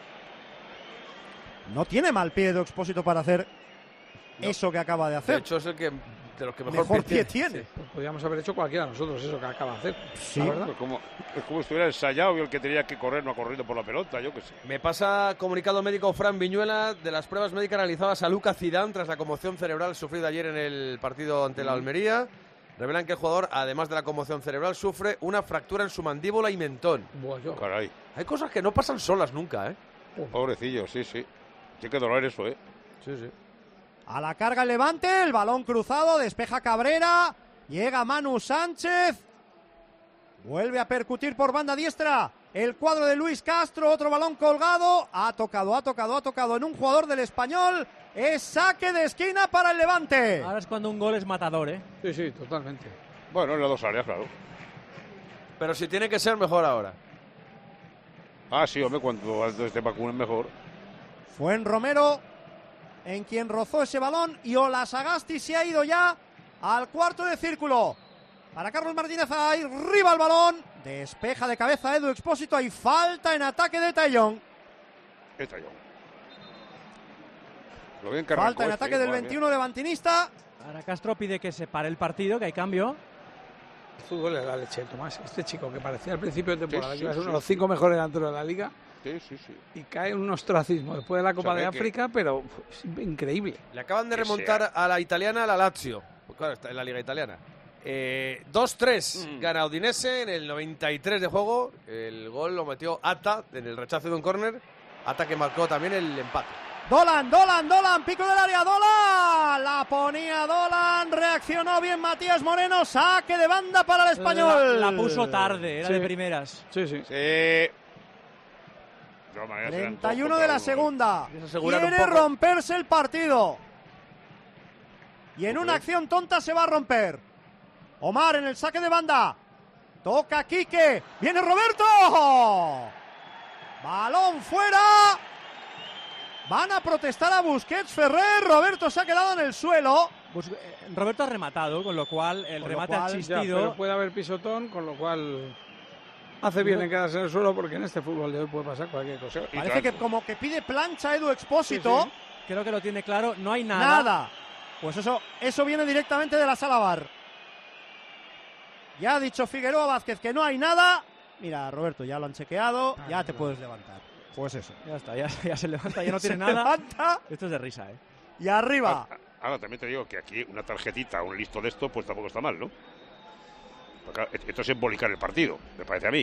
No tiene mal pie Edu Expósito para hacer No. eso que acaba de De hacer. hecho, es el que de los que mejor, Mejor pie tiene. Pues podríamos haber hecho cualquiera de nosotros eso que acaba de hacer. Sí. La verdad. Pues como, es como si estuviera ensayado y el que tenía que correr no ha corrido por la pelota, yo qué sé. Me pasa comunicado médico Fran Viñuela de las pruebas médicas realizadas a Lucas Zidane tras la conmoción cerebral sufrida ayer en el partido ante la Almería. Revelan que el jugador, además de la conmoción cerebral, sufre una fractura en su mandíbula y mentón. Buah, yo- Caray, Hay cosas que no pasan solas nunca, ¿eh? pobrecillo, sí, sí. Tiene que doler eso, ¿eh? Sí, sí. A la carga el Levante, el balón cruzado, despeja Cabrera, llega Manu Sánchez, vuelve a percutir por banda diestra el cuadro de Luis Castro, otro balón colgado, ha tocado, ha tocado, ha tocado en un jugador del Español, es saque de esquina para el Levante. Ahora es cuando un gol es matador, ¿eh? Sí, sí, totalmente. Bueno, en las dos áreas, claro. Pero si tiene que ser, mejor ahora. Ah, sí, hombre, cuanto antes te vacunen mejor. Fue en Romero en quien rozó ese balón y Olasagasti se ha ido ya al cuarto de círculo. Para Carlos Martínez, ahí arriba el balón, despeja de cabeza Edu Expósito, hay falta en ataque de Tallón. Esta yo. Lo bien que Falta arrancó en este, ataque del madre mía. veintiuno levantinista. Ahora Castro pide que se pare el partido, que hay cambio. El fútbol es la leche, Tomás. Este chico que parecía al principio de temporada Sí, que iba a sí, ser uno sí. de los cinco mejores delanteros de la liga Sí, sí, sí. y cae en un ostracismo después de la Copa O sea, de que- África, pero es increíble. Le acaban de Que remontar sea. a la italiana, a la Lazio. Pues claro, está en la liga italiana. Eh, dos tres Mm. gana Udinese en el noventa y tres de juego. El gol lo metió Ata en el rechazo de un córner. Ata que marcó también el empate. Dolan, Dolan, Dolan, pico del área, Dolan. La ponía Dolan, reaccionó bien Matías Moreno, saque de banda para el Español. La, la puso tarde, era Sí. de primeras. Sí, sí. Sí. De todas maneras, eran todos treinta y uno contra de la uno, ¿eh? segunda. Quieres asegurar un Quiere poco. romperse el partido. Y en una Ok. acción tonta se va a romper. Omar en el saque de banda. Toca Quique. Viene Roberto. Balón fuera. Van a protestar a Busquets, Ferrer. Roberto se ha quedado en el suelo. Pues, eh, Roberto ha rematado, con lo cual el Con lo remate ha cual, ya, Ya, existido. pero puede haber pisotón, con lo cual hace bien en quedarse en el suelo porque en este fútbol de hoy puede pasar cualquier cosa. Y Parece que tanto. como que pide plancha Edu Expósito. Sí, Creo que lo tiene claro, no hay nada. Nada. Pues eso, eso viene directamente de la sala V A R. Ya ha dicho Figueroa Vázquez que no hay nada. Mira, Roberto, ya lo han chequeado. Ah, Ya te claro. puedes levantar. Pues eso. Ya está, ya, ya se levanta, ya no tiene Se nada. levanta Esto es de risa, ¿eh? y arriba. Ah, Ahora también te digo que aquí una tarjetita, un listo de esto, pues tampoco está mal, ¿no? Porque esto es embolicar el partido, me parece a mí.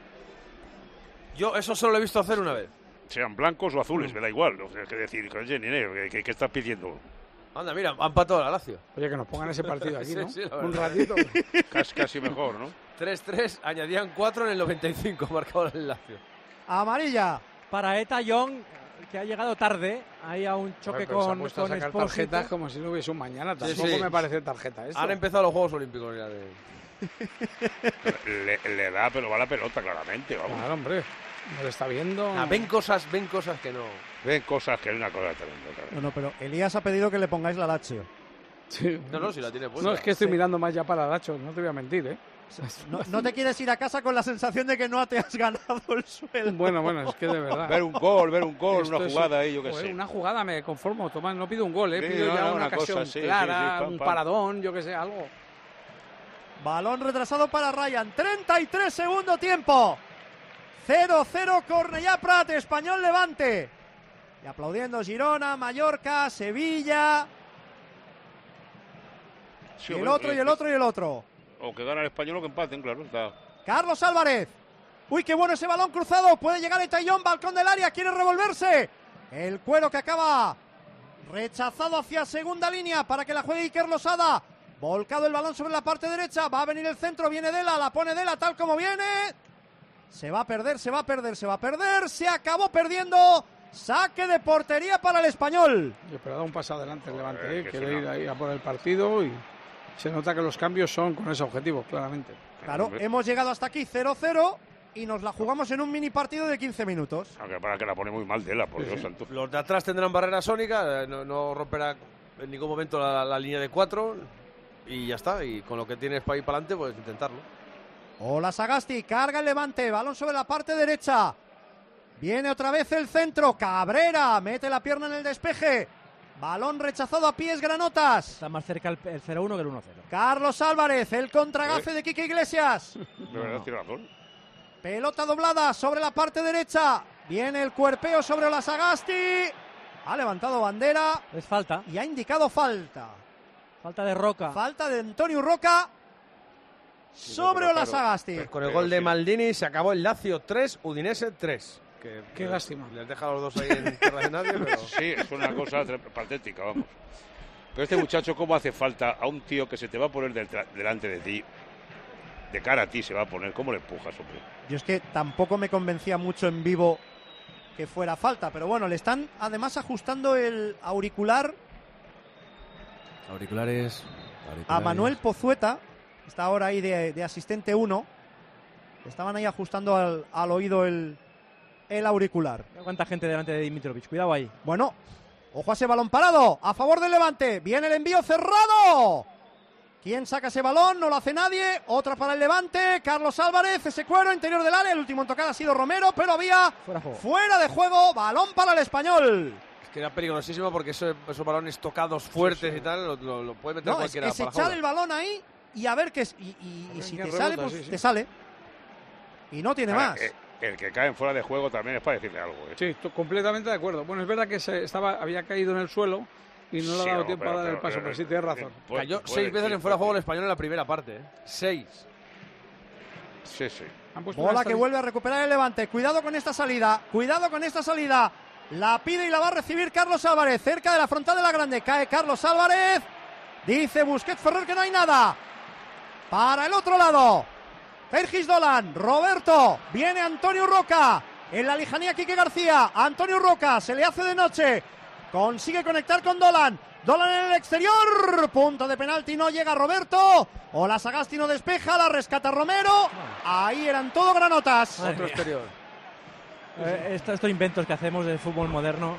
Yo eso solo lo he visto hacer una vez. Sean blancos o azules, me da igual. No sé qué decir, oye, nene, ¿qué, qué, qué estás pidiendo? Anda, mira, ha empatado la Lazio. Oye, que nos pongan ese partido aquí, Sí, ¿no? sí, la Un verdad. ratito. Casi, casi mejor, ¿no? tres tres, añadían cuatro en el noventa y cinco, marcado el Lazio. Amarilla. Para Eta Young, que ha llegado tarde, ahí a un choque Pero se ha con, puesto a con sacar Expósito. tarjetas como si no hubiese un mañana. Sí, Tampoco sí. me parece tarjeta esto. Han empezado los Juegos Olímpicos ya de... Le, le da, pero va la pelota, claramente, vamos. Claro, hombre. No le está viendo. Ah, ven cosas, ven cosas que no... Ven cosas que es una cosa tremenda. claro. No, no, pero Elías ha pedido que le pongáis la Lazio. Sí. No, no, si la tiene puesta. No, es que estoy Sí. mirando más ya para Nacho, no te voy a mentir, ¿eh? No, no te quieres ir a casa con la sensación de que no te has ganado el sueldo. Bueno, bueno, es que de verdad. Ver un gol, ver un gol, Esto una es- jugada ahí, yo qué Joder, sé. Una jugada me conformo, Tomás, no pido un gol, ¿eh? Sí, pido no, ya no, una una cosa, ocasión sí, sí, clara, sí, pam, un pam. paradón, yo que sé, algo. Balón retrasado para Ryan. treinta y tres segundo tiempo. cero cero Cornellà Prat, Español Levante. Y aplaudiendo Girona, Mallorca, Sevilla. Sí, Y el hombre, otro, y el eh, otro, y el otro. O que gana el español o que empaten, claro. Está. Carlos Álvarez. Uy, qué bueno ese balón cruzado. Puede llegar el Tallón, balcón del área. Quiere revolverse. El cuero que acaba rechazado hacia segunda línea para que la juegue Iker Losada. Volcado el balón sobre la parte derecha. Va a venir el centro. Viene Dela. La pone Dela tal como viene. Se va a perder, se va a perder, se va a perder. Se acabó perdiendo. Saque de portería para el Español. Yo, pero da un paso adelante el Levante, Joder, ¿eh? que Quiere es ir una- ahí a por el partido y se nota que los cambios son con ese objetivo, claramente. Claro, Hombre. hemos llegado hasta aquí cero cero y nos la jugamos en un mini partido de quince minutos. Aunque para que la pone muy mal Dela, por Sí, Dios sí. santo. Los de atrás tendrán barrera sónica, eh, no, no romperá en ningún momento la, la línea de cuatro y ya está. Y con lo que tienes para ir para adelante, pues intentarlo. Hola Sagasti, carga el Levante, balón sobre la parte derecha. Viene otra vez el centro, Cabrera, mete la pierna en el despeje. Balón rechazado a pies granotas. Está más cerca el, el cero uno que el uno cero. Carlos Álvarez, el contragafe de Quique Iglesias. De verdad, tiene razón. Pelota doblada sobre la parte derecha. Viene el cuerpeo sobre Ola Sagasti. Ha levantado bandera Es falta. y ha indicado falta. Falta de Roca. Falta de Antonio Roca sobre pero Ola claro, Sagasti. pero- Con el gol de sí. Maldini se acabó el Lazio tres, Udinese tres. Que, Qué que lástima. Les deja a los dos ahí en tierra de nadie, pero... Sí, es una cosa tre- patética, vamos. Pero este muchacho, ¿cómo hace falta a un tío que se te va a poner del- delante de ti? De cara a ti se va a poner. ¿Cómo le empujas, hombre? Yo es que tampoco me convencía mucho en vivo que fuera falta, pero bueno, le están además ajustando el auricular Auriculares... a Manuel Pozueta, está ahora ahí de, de asistente uno. Estaban ahí ajustando al, al oído el, el auricular. Mira cuánta gente delante de Dimitrovic. Cuidado ahí. Bueno, ojo a ese balón parado, a favor del Levante, viene el envío cerrado. ¿Quién saca ese balón? No lo hace nadie. Otra para el Levante, Carlos Álvarez, ese cuero interior del área. El último en tocar ha sido Romero, pero había Fuera de juego. fuera de juego, balón para el Español. Es que era peligrosísimo porque eso- esos balones tocados fuertes y tal lo, lo- lo puede meter No, es, cualquiera es para la echar jaula. el balón ahí y a ver qué es. Y, y- y si quién te sale, rebota, pues sí, sí. te sale. Y no tiene Ahora, más. eh, el que cae en fuera de juego también es para decirle algo. ¿eh? Sí, estoy completamente de acuerdo. Bueno, es verdad que se estaba, había caído en el suelo y no le ha Sí, dado no, tiempo pero- a dar el pero- paso, pero- pero sí tienes razón. puede- Cayó puede- seis veces sí, en fuera de puede- juego el Español en la primera parte. ¿eh? Seis. Sí, sí. Han puesto Bola una que estadi- vuelve a recuperar el Levante. Cuidado con esta salida. Cuidado con esta salida. La pide y la va a recibir Carlos Álvarez. Cerca de la frontal de la grande. Cae Carlos Álvarez. Dice Busquets Ferrer que no hay nada. Para el otro lado. Fergis Dolan. Roberto. Viene Antonio Roca. En la lejanía Quique García. Antonio Roca. Se le hace de noche. Consigue conectar con Dolan. Dolan en el exterior. Punto de penalti. No llega Roberto. Ola Sagasti no despeja. La rescata Romero. Ahí eran todo granotas. Madre Otro mía. exterior. Eh, estos, estos inventos que hacemos del fútbol moderno.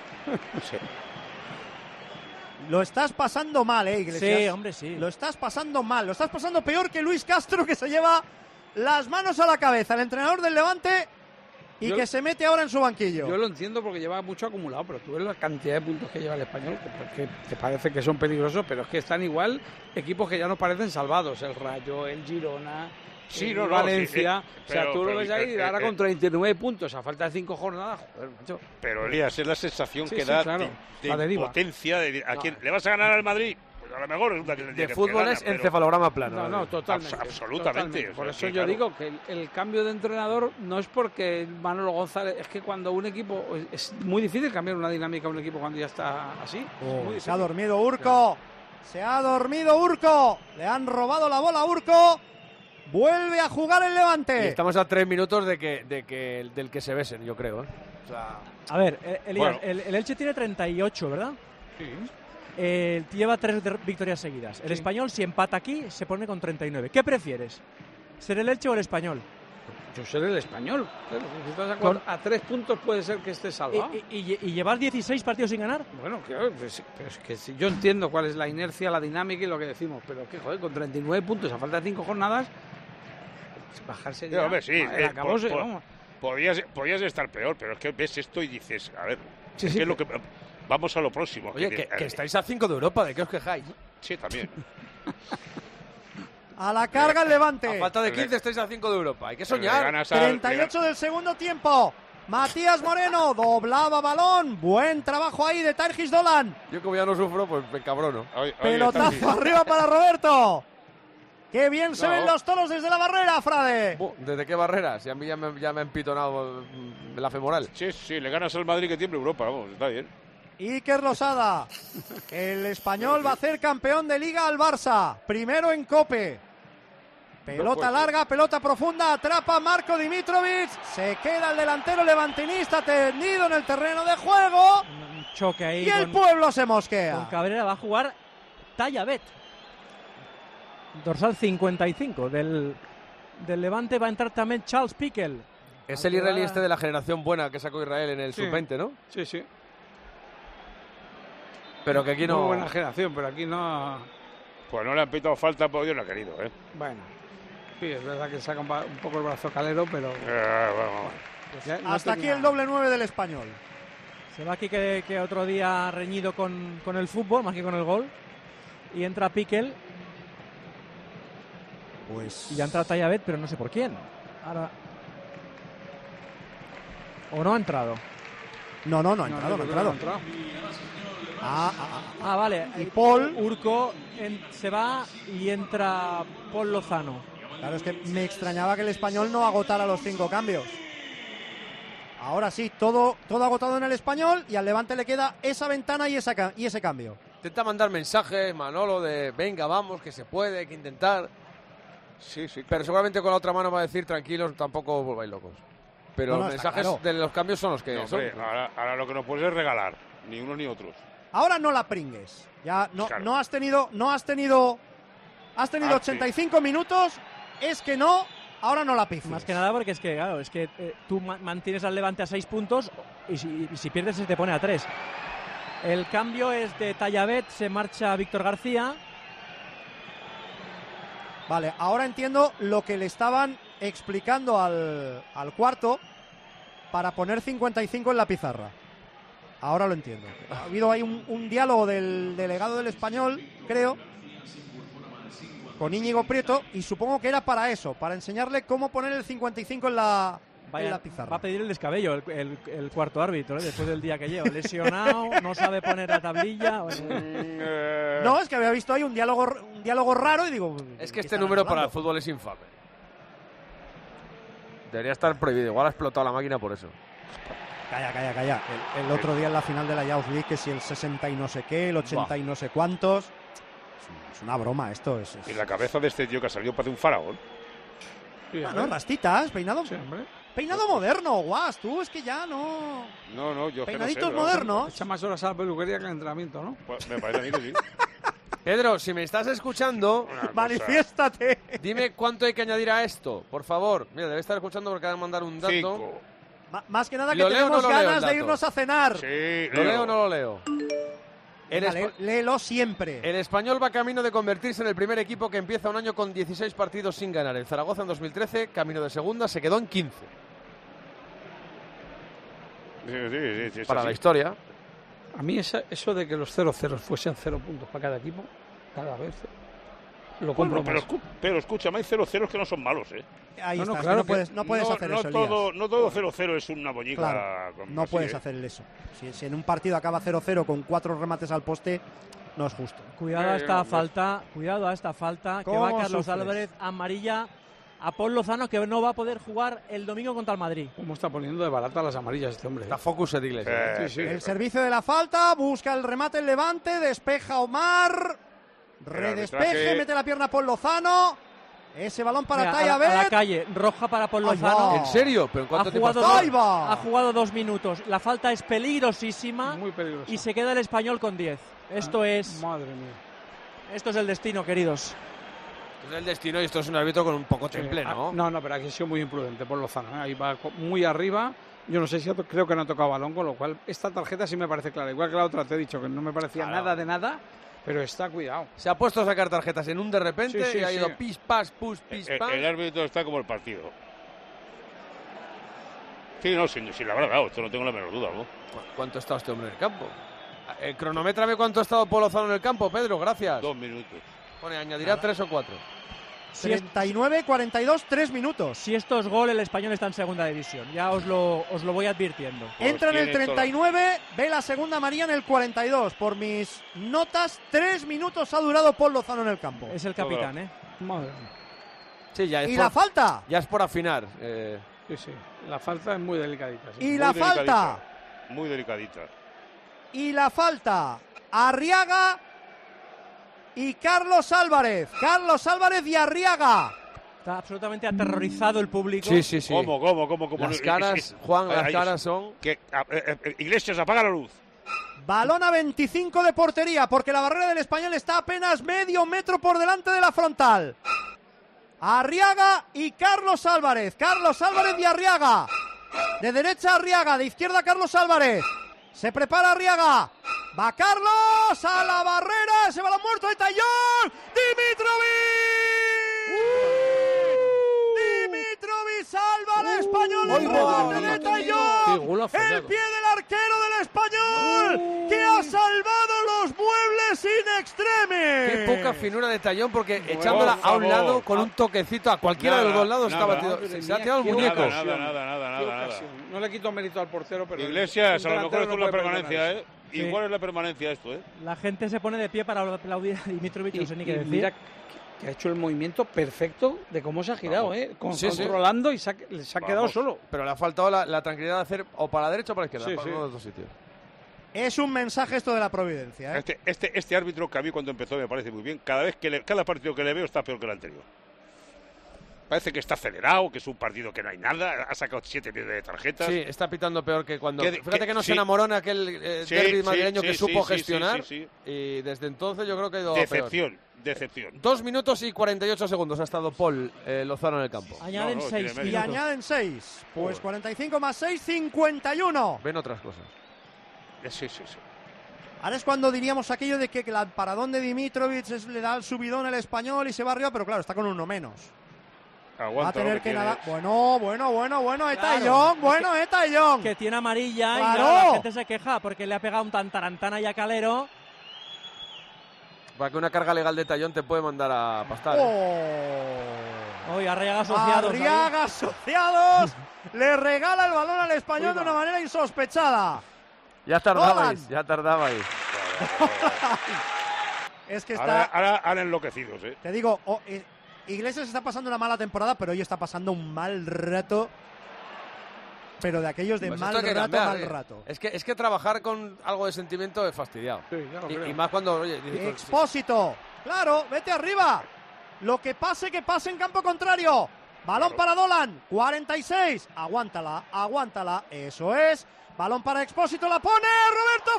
Lo estás pasando mal, eh, Iglesias. Sí, hombre, sí. Lo estás pasando mal. Lo estás pasando peor que Luis Castro, que se lleva las manos a la cabeza. El entrenador del Levante y Yo- que se mete ahora en su banquillo. Yo lo entiendo porque lleva mucho acumulado, pero tú ves la cantidad de puntos que lleva el Español, que, que te parece que son peligrosos, pero es que están igual equipos que ya nos parecen salvados, el Rayo, el Girona, Sí, el no, no, Valencia, sí, eh, o sea, pero- tú lo pero, ves ahí, eh, ahora eh, con treinta y nueve puntos, a falta de cinco jornadas, joder, macho. Pero Elías, es la sensación Sí, que sí, da claro. de, de La deriva. impotencia. De, ¿A quién le vas a ganar al Madrid? Pues a lo mejor resulta que De que fútbol gana, es pero- encefalograma plano. No, no, totalmente. Abs- absolutamente, totalmente. o sea, Por eso que, yo claro. digo que el, el cambio de entrenador no es porque Manolo González, es que cuando un equipo, es muy difícil cambiar una dinámica a un equipo cuando ya está así. Es muy Oh, se difícil. ha dormido Urco. Se ha dormido Urco. Le han robado la bola a Urco. Vuelve a jugar el Y Levante. estamos a tres minutos de que, de que del que se besen, yo creo. ¿eh? O sea, A ver, eh, Elías, Bueno. el, el Elche tiene treinta y ocho, ¿verdad? Sí. Eh, lleva tres de- victorias seguidas. El Sí. Español, si empata aquí, se pone con treinta y nueve. ¿Qué prefieres? ¿Ser el Elche o el Español? yo seré el Español. Claro, si estás a, Con- a tres puntos puede ser que estés salvado. ¿Y, y, y llevar dieciséis partidos sin ganar? Bueno, claro, pues, pero es que si yo entiendo cuál es la inercia, la dinámica y lo que decimos, pero que joder, con treinta y nueve puntos a falta de cinco jornadas, pues, bajarse Sí, ya. hombre, sí. el eh, acabose, po- po- vamos. podías, podías estar peor, pero es que ves esto y dices, a ver, Sí, es sí, que es lo que- que vamos a lo próximo. Oye, que, que estáis a cinco de Europa, ¿de qué os quejáis? Sí, también. A la carga el Levante. A falta de quince estáis a cinco de Europa, hay que soñar. ganas al- treinta y ocho del segundo tiempo. Matías Moreno doblaba balón. Buen trabajo ahí de Tarjis Dolan. Yo como ya no sufro, pues me cabrono. Oye, oye, Pelotazo Tarsi, arriba para Roberto. Qué bien se No. ven los toros desde la barrera, Frade. Bu, ¿Desde qué barreras? Y a mí ya me, ya me han pitonado mm, la femoral. Sí, sí, le ganas al Madrid que tiembla Europa, vamos, está bien. Iker Losada. El español va a ser campeón de liga al Barça. Primero en Cope. Pelota larga, pelota profunda, atrapa Marco Dimitrovic. Se queda el delantero levantinista tendido en el terreno de juego. Un choque ahí. Y el con- pueblo se Con mosquea. Cabrera va a jugar Tayabet. Dorsal cincuenta y cinco del, del Levante. Va a entrar también Charles Piquel. Es el israelí este de la generación buena que sacó Israel en el Sí. sub veinte, ¿no? Sí, sí. Pero que aquí no... Muy buena generación, pero aquí no. Pues no le han pitado falta, porque Dios no ha querido, ¿eh? Bueno, sí, es verdad que saca un, pa- un poco el brazo Calero, pero. Eh, bueno, ya no Hasta aquí tenía- el doble nueve del español. Se va aquí que, que otro día reñido con, con el fútbol, más que con el gol. Y entra Piquel. Pues Y ya entra Tayabet, pero no sé por quién. Ahora. ¿O no ha entrado? No, no, no ha No, entrado, yo no ha creo que entrado. no ha entrado. Ah, ah, ah. Ah, vale. Y Paul. Urco en- se va y entra Paul Lozano. Claro, es que me extrañaba que el español no agotara los cinco cambios. Ahora sí, todo, todo agotado en el español y al Levante le queda esa ventana y, esa, ca- y ese cambio. Intenta mandar mensajes, Manolo, de venga, vamos, que se puede, hay que intentar. sí, sí. Pero seguramente con la otra mano va a decir tranquilos, tampoco volváis locos. Pero No, no, los está mensajes claro. de los cambios son los que No, son. hombre, ahora, ahora lo que no puedes es regalar, ni unos ni otros. Ahora no la pringues. Ya no, Claro. no has tenido, no has tenido, has tenido Ah, ochenta y cinco minutos. Es que no, ahora no la pifies. Más que nada porque es que, claro, es que eh, tú ma- mantienes al Levante a seis puntos y si, y si pierdes se te pone a tres. El cambio es de Tayabet, se marcha Víctor García. Vale, ahora entiendo lo que le estaban explicando al, al cuarto para poner cincuenta y cinco en la pizarra. Ahora lo entiendo. Ha habido ahí un, un diálogo del delegado del español, creo, con Íñigo Prieto, y supongo que era para eso, para enseñarle cómo poner el cincuenta y cinco en la, Vaya, en la pizarra. va a pedir el descabello el, el- el cuarto árbitro, ¿eh? Después del día que lleva. Lesionado, no sabe poner la tablilla. Bueno, Eh, No, es que había visto ahí un diálogo, un diálogo raro y digo... Es que ¿qué este estarán número para el hablando? fútbol es infame. Debería estar prohibido. Igual ha explotado la máquina por eso. Calla, calla, calla. El, el otro día en la final de la Youth League, que si el sesenta y no sé qué, el ochenta y no sé cuántos. Es, un- es una broma esto. Es, es- Y la cabeza de este tío que ha salido para un faraón. Sí, a Bueno, ver. rastitas, peinado, Sí, hombre. peinado moderno, guas, tú, es que ya no... No, no, yo que no sé, Peinaditos pero- modernos. Echa más horas a la peluquería que al entrenamiento, ¿no? Pues me parece a mí que sí. Pedro, si me estás escuchando, Una cosa- Manifiéstate. dime cuánto hay que añadir a esto, por favor. Mira, debe estar escuchando porque acaba de mandar un dato. Cinco. Ma- más que nada que ¿Lo leo o tenemos no lo leo el ganas de dato? irnos a cenar. Sí, ¿Lo Leo. leo o no lo leo? El, Venga, espa- lé- léelo siempre. el español va camino de convertirse en el primer equipo que empieza un año con dieciséis partidos sin ganar. El Zaragoza en dos mil trece, camino de segunda, se quedó en quince. Sí, sí, sí, sí, es Para así. la historia. A mí esa- eso de que los cero ceros fuesen cero puntos para cada equipo, cada vez lo compro Bueno, pero, más. escu- pero escúchame, hay cero ceros que no son malos, ¿eh? Ahí No, no, está, es que claro no que puedes, no puedes no, hacer no eso, todo, Elías. no todo cero cero es una boñiga. Claro, con- no así, puedes ¿eh? hacer eso. Si, si en un partido acaba cero cero con cuatro remates al poste, no es justo. cuidado a Eh, esta hombre. falta, cuidado a esta falta, que ¿Cómo va Carlos sufres? Álvarez, amarilla a Paul Lozano, que no va a poder jugar el domingo contra el Madrid. ¿Cómo está poniendo de barata las amarillas este hombre? La focus de Iglesias. Eh, Sí, sí. El servicio de la falta, busca el remate el Levante, despeja Omar, redespeje, arbitraje- mete la pierna por Lozano, ese balón para Mira, a, la, a la Tayabet. calle, roja para Paul Ahí Lozano. va. ¿En serio? ¿Pero en Ha cuánto tiempo jugado, has ¡Ahí dos, va! ha jugado dos minutos. La falta es peligrosísima Muy peligroso. y se queda el español con diez. Esto es, Madre mía. esto es el destino, queridos. Es el destino y esto es un árbitro con un poco temple, Sí, ¿no? ah, no, no, pero aquí ha sido muy imprudente por Lozano, ¿eh? Ahí va co- muy arriba. Yo no sé si ha to- creo que no ha tocado balón, con lo cual esta tarjeta sí me parece clara. Igual que la otra te he dicho que no me parecía Claro. nada de nada, pero está cuidado. Se ha puesto a sacar tarjetas en un de repente Sí, sí, y ha sí. ido pis, pas, pus, pis, El, pas. el árbitro está como el partido. Sí, no, si, si la habrá dado, esto no tengo la menor duda, ¿no? ¿Cu- ¿Cuánto ha estado este hombre en el campo? Eh, cronométrame cuánto ha estado Paul Lozano en el campo, Pedro, gracias. Dos minutos. Pone, añadirá tres o cuatro. Si, es- treinta y nueve cuarenta y dos, tres minutos. si esto es gol, el Español está en segunda división. Ya os lo, os lo voy advirtiendo. Entra en el tiene treinta y nueve, ve la segunda María en el cuarenta y dos. Por mis notas, tres minutos ha durado Paul Lozano en el campo. Es el capitán, ¿eh? Madre mía. Sí, ya es, Y por, la falta. ya es por afinar. eh. Sí, sí. La falta es muy delicadita. sí. Y Muy la falta. delicadita, Muy delicadita. Y la falta. Arriaga y Carlos Álvarez. Carlos Álvarez y Arriaga. Está absolutamente aterrorizado el público. Sí, sí, sí. ¿Cómo, cómo, cómo? cómo? Las No, caras, es- es- Juan, las ahí- caras son... Que, a- eh, eh, Iglesias, apaga la luz. Balón a veinticinco de portería, porque la barrera del Español está apenas medio metro por delante de la frontal. Arriaga y Carlos Álvarez. Carlos Álvarez y Arriaga. De derecha Arriaga, de izquierda Carlos Álvarez. Se prepara Arriaga. Va Carlos a la barrera. Ese balón muerto de Tallón. Dimitrovic. Dimitrovic salva al Español. El remate de Qué Tallón. gol ha El fallado. pie del arquero del Español. Que ha salvado los muebles in extremis. Qué poca finura de Tallón, porque Por echándola a un favor. lado con un toquecito a cualquiera de los Nada, dos lados nada. estaba tirado. Madre Se, se ha mía, tirado el qué muñeco. Nada, ocasión. nada, nada, nada, Qué nada. ocasión. No le quito mérito al portero, pero... Iglesias, un a lo mejor delantero esto no es la puede perdonar permanencia, eso. ¿eh? Sí. Igual es la permanencia esto, ¿eh? La gente se pone de pie para aplaudir a Dimitrovic, no sé ni Y- qué y decir. mira que, que ha hecho el movimiento perfecto de cómo se ha girado, Vamos. ¿eh? Con- Sí, sí. controlando y se ha, se ha quedado Vamos. solo. Pero le ha faltado la, la tranquilidad de hacer o para la derecha o para la izquierda. Sí, para sí. uno de los dos sitios. Es un mensaje esto de la providencia, ¿eh? Este, este, este árbitro que a mí cuando empezó me parece muy bien. Cada vez que le- cada partido que le veo está peor que el anterior. Parece que está acelerado, que es un partido que no hay nada. Ha sacado siete millones de tarjetas. Sí, está pitando peor que cuando... Que- Fíjate que, que- no sí. se enamoró en aquel eh, Sí, derbi sí, madrileño sí, que sí, supo sí, sí, gestionar. sí, sí. Y desde entonces yo creo que ha ido peor. Decepción, decepción. Dos minutos y cuarenta y ocho segundos ha estado Paul eh, Lozano en el campo. Añaden No, no, seis tiene Y mérito. minutos. añaden seis. Pues Joder. cuarenta y cinco más seis, cincuenta y uno. Ven otras cosas. Eh, Sí, sí, sí. Ahora es cuando diríamos aquello de que el paradón de Dimitrovic es- le da el subidón al Español y se va arriba, pero claro, está con uno menos. Aguanta Va a tener lo que tiene. nadar. Bueno, bueno, bueno, bueno, Claro. Etayón, bueno, Etayón. Que tiene amarilla ¡Claro! y nada, la gente se queja porque le ha pegado un tantarantana y a Calero. Para que una carga legal de Tallón te puede mandar a pastar. ¿eh? Oh. Hoy Arriaga asociados. ahí. Arriaga Asociados le regala el balón al Español Uy, de va. una manera insospechada. Ya tardabais, Dolan. ya tardabais. Es que Ahora, está, ahora han enloquecidos, ¿eh? te digo, oh, eh, Iglesias está pasando una mala temporada, pero hoy está pasando un mal rato. Pero de aquellos de Pues mal esto hay que rato, cambiar, mal eh. rato. Es que, es que trabajar con algo de sentimiento es fastidiado. Sí, ya lo Y, creo. y más cuando, oye, dices, Expósito. Claro, vete arriba. Lo que pase, que pase en campo contrario. Balón Claro. para Dolan. cuarenta y seis. Aguántala, aguántala. Eso es. Balón para Expósito. La pone Roberto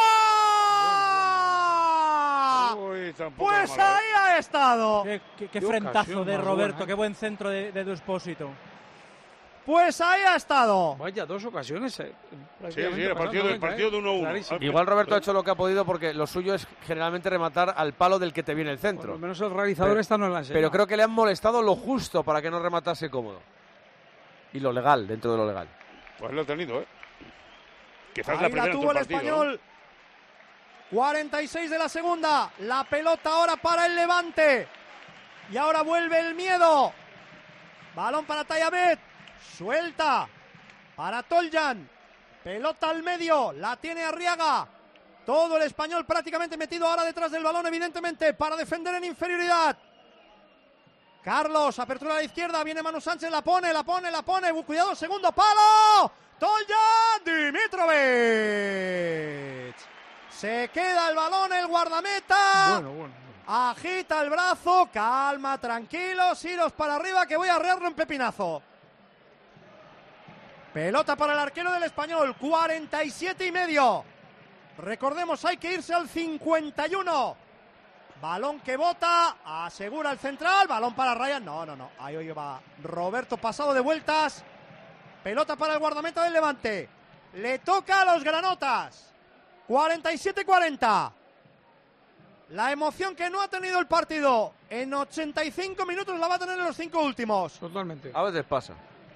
fuera. Uy, tampoco Pues es mala, ahí ha estado. Qué, qué- qué Qué frentazo ocasión de más Roberto, buena, ¿eh? qué buen centro de, de tu Expósito. Pues ahí ha estado. Vaya, dos ocasiones. eh, Sí, prácticamente sí, el partido, pasando el partido de uno a uno. Clarísimo. igual Roberto ha hecho lo que ha podido porque lo suyo es generalmente rematar al palo del que te viene el Por centro. lo menos el realizador Pero- esta no la ha enseñado. Pero creo que le han molestado lo justo para que no rematase cómodo. Y lo legal, dentro de lo legal. Pues lo ha tenido, ¿eh? Quizás la Ahí la primera en tuvo todo el el partido. Español. cuarenta y seis de la segunda. La pelota ahora para el Levante. Y ahora vuelve el miedo. Balón para Tayamet. Suelta. Para Toljan. Pelota al medio. La tiene Arriaga. Todo el Español prácticamente metido ahora detrás del balón, evidentemente, para defender en inferioridad. Carlos, apertura a la izquierda. Viene Manu Sánchez. La pone, la pone, la pone. Cuidado, segundo palo. Toljan Dimitrovic. Se queda el balón el guardameta. Bueno, bueno. Agita el brazo. Calma, tranquilos. Iros para arriba que voy a arrearlo en pepinazo. Pelota para el arquero del Español. cuarenta y siete y medio. Recordemos, hay que irse al cincuenta y uno. Balón que bota, asegura el central, balón para Ryan. No, no, no. Ahí hoy va Roberto pasado de vueltas. Pelota para el guardameta del Levante. Le toca a los granotas. cuarenta y siete cuarenta. La emoción que no ha tenido el partido en ochenta y cinco minutos la va a tener en los cinco últimos. Totalmente. A veces pasa.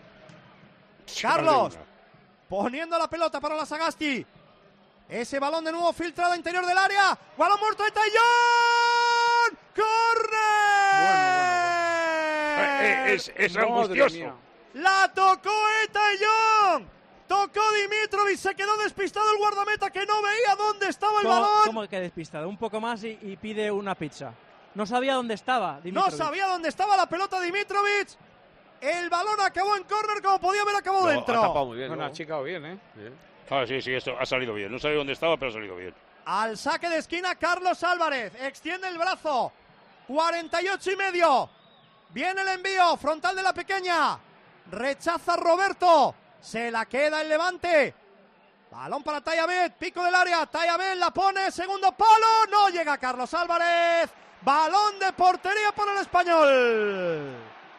Carlos poniendo la pelota para la Sagasti. Ese balón de nuevo filtrado interior del área. Balón muerto de Tallón. ¡Corre! Bueno, bueno. Es, es angustioso. La tocó Etayón. Tocó Dimitrovic. Se quedó despistado el guardameta que no veía dónde estaba el ¿Cómo, balón. ¿Cómo que despistado? Un poco más y, y pide una pizza. No sabía dónde estaba Dimitrovic. No sabía dónde estaba la pelota Dimitrovic. El balón acabó en córner como podía haber acabado No, dentro. ha tapado muy bien, Bueno, ¿no? ha achicado bien, ¿eh? Bien. Ah, sí, sí, esto ha salido bien. No sabía dónde estaba, pero ha salido bien. Al saque de esquina, Carlos Álvarez. Extiende el brazo. cuarenta y ocho y medio. Viene el envío. Frontal de la pequeña. Rechaza Roberto. Se la queda el Levante. Balón para Tayabet. Pico del área. Tayabet la pone. Segundo palo. No llega Carlos Álvarez. Balón de portería para el español.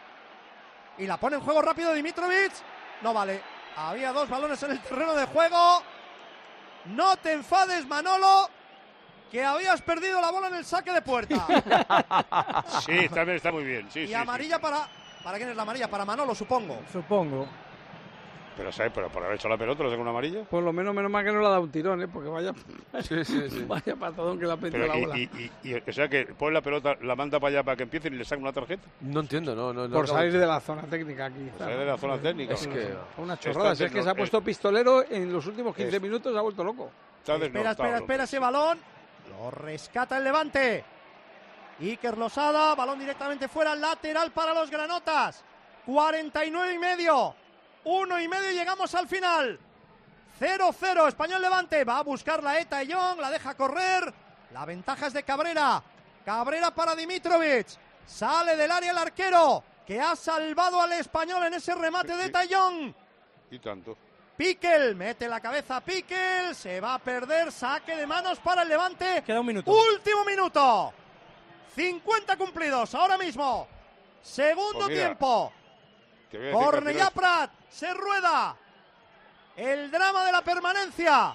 Y la pone en juego rápido Dimitrovic. No vale. Había dos balones en el terreno de juego. No te enfades, Manolo, que habías perdido la bola en el saque de puerta. Sí, también está muy bien. Sí, y sí, amarilla sí. para... ¿Para quién es la amarilla? Para Manolo, supongo. Supongo. Pero, ¿sabes? Pero por haber hecho la pelota, ¿lo tengo una amarilla? Por lo menos, menos mal que no le ha dado un tirón, ¿eh? Porque vaya, sí, sí, sí. vaya patadón que le ha metido Pero la y, bola. y, y, y, o sea, que pone la pelota, la manda para allá para que empiecen y le saca una tarjeta. No entiendo, no. no, no Por acabo- salir de la zona técnica aquí. Por salir de la zona técnica. Es que... Una chorrada. Si es que se ha puesto pistolero en los últimos quince Es- minutos, se ha vuelto loco. Está Espera, desnortado, espera, loco. espera ese balón. Lo rescata el Levante. Iker Losada, balón directamente fuera, lateral para los granotas. cuarenta y nueve y medio. Uno y medio y llegamos al final. cero cero, Español Levante. Va a buscar la Eta Young, la deja correr. La ventaja es de Cabrera. Cabrera para Dimitrovic. Sale del área el arquero, que ha salvado al Español en ese remate de Eta Young. Y tanto. Piquel, mete la cabeza Piquel, se va a perder, saque de manos para el Levante. Queda un minuto. Último minuto. cincuenta cumplidos ahora mismo. Segundo Pues mira, tiempo. Te voy a decir que al Cornellà final- Prat, se rueda. El drama de la permanencia.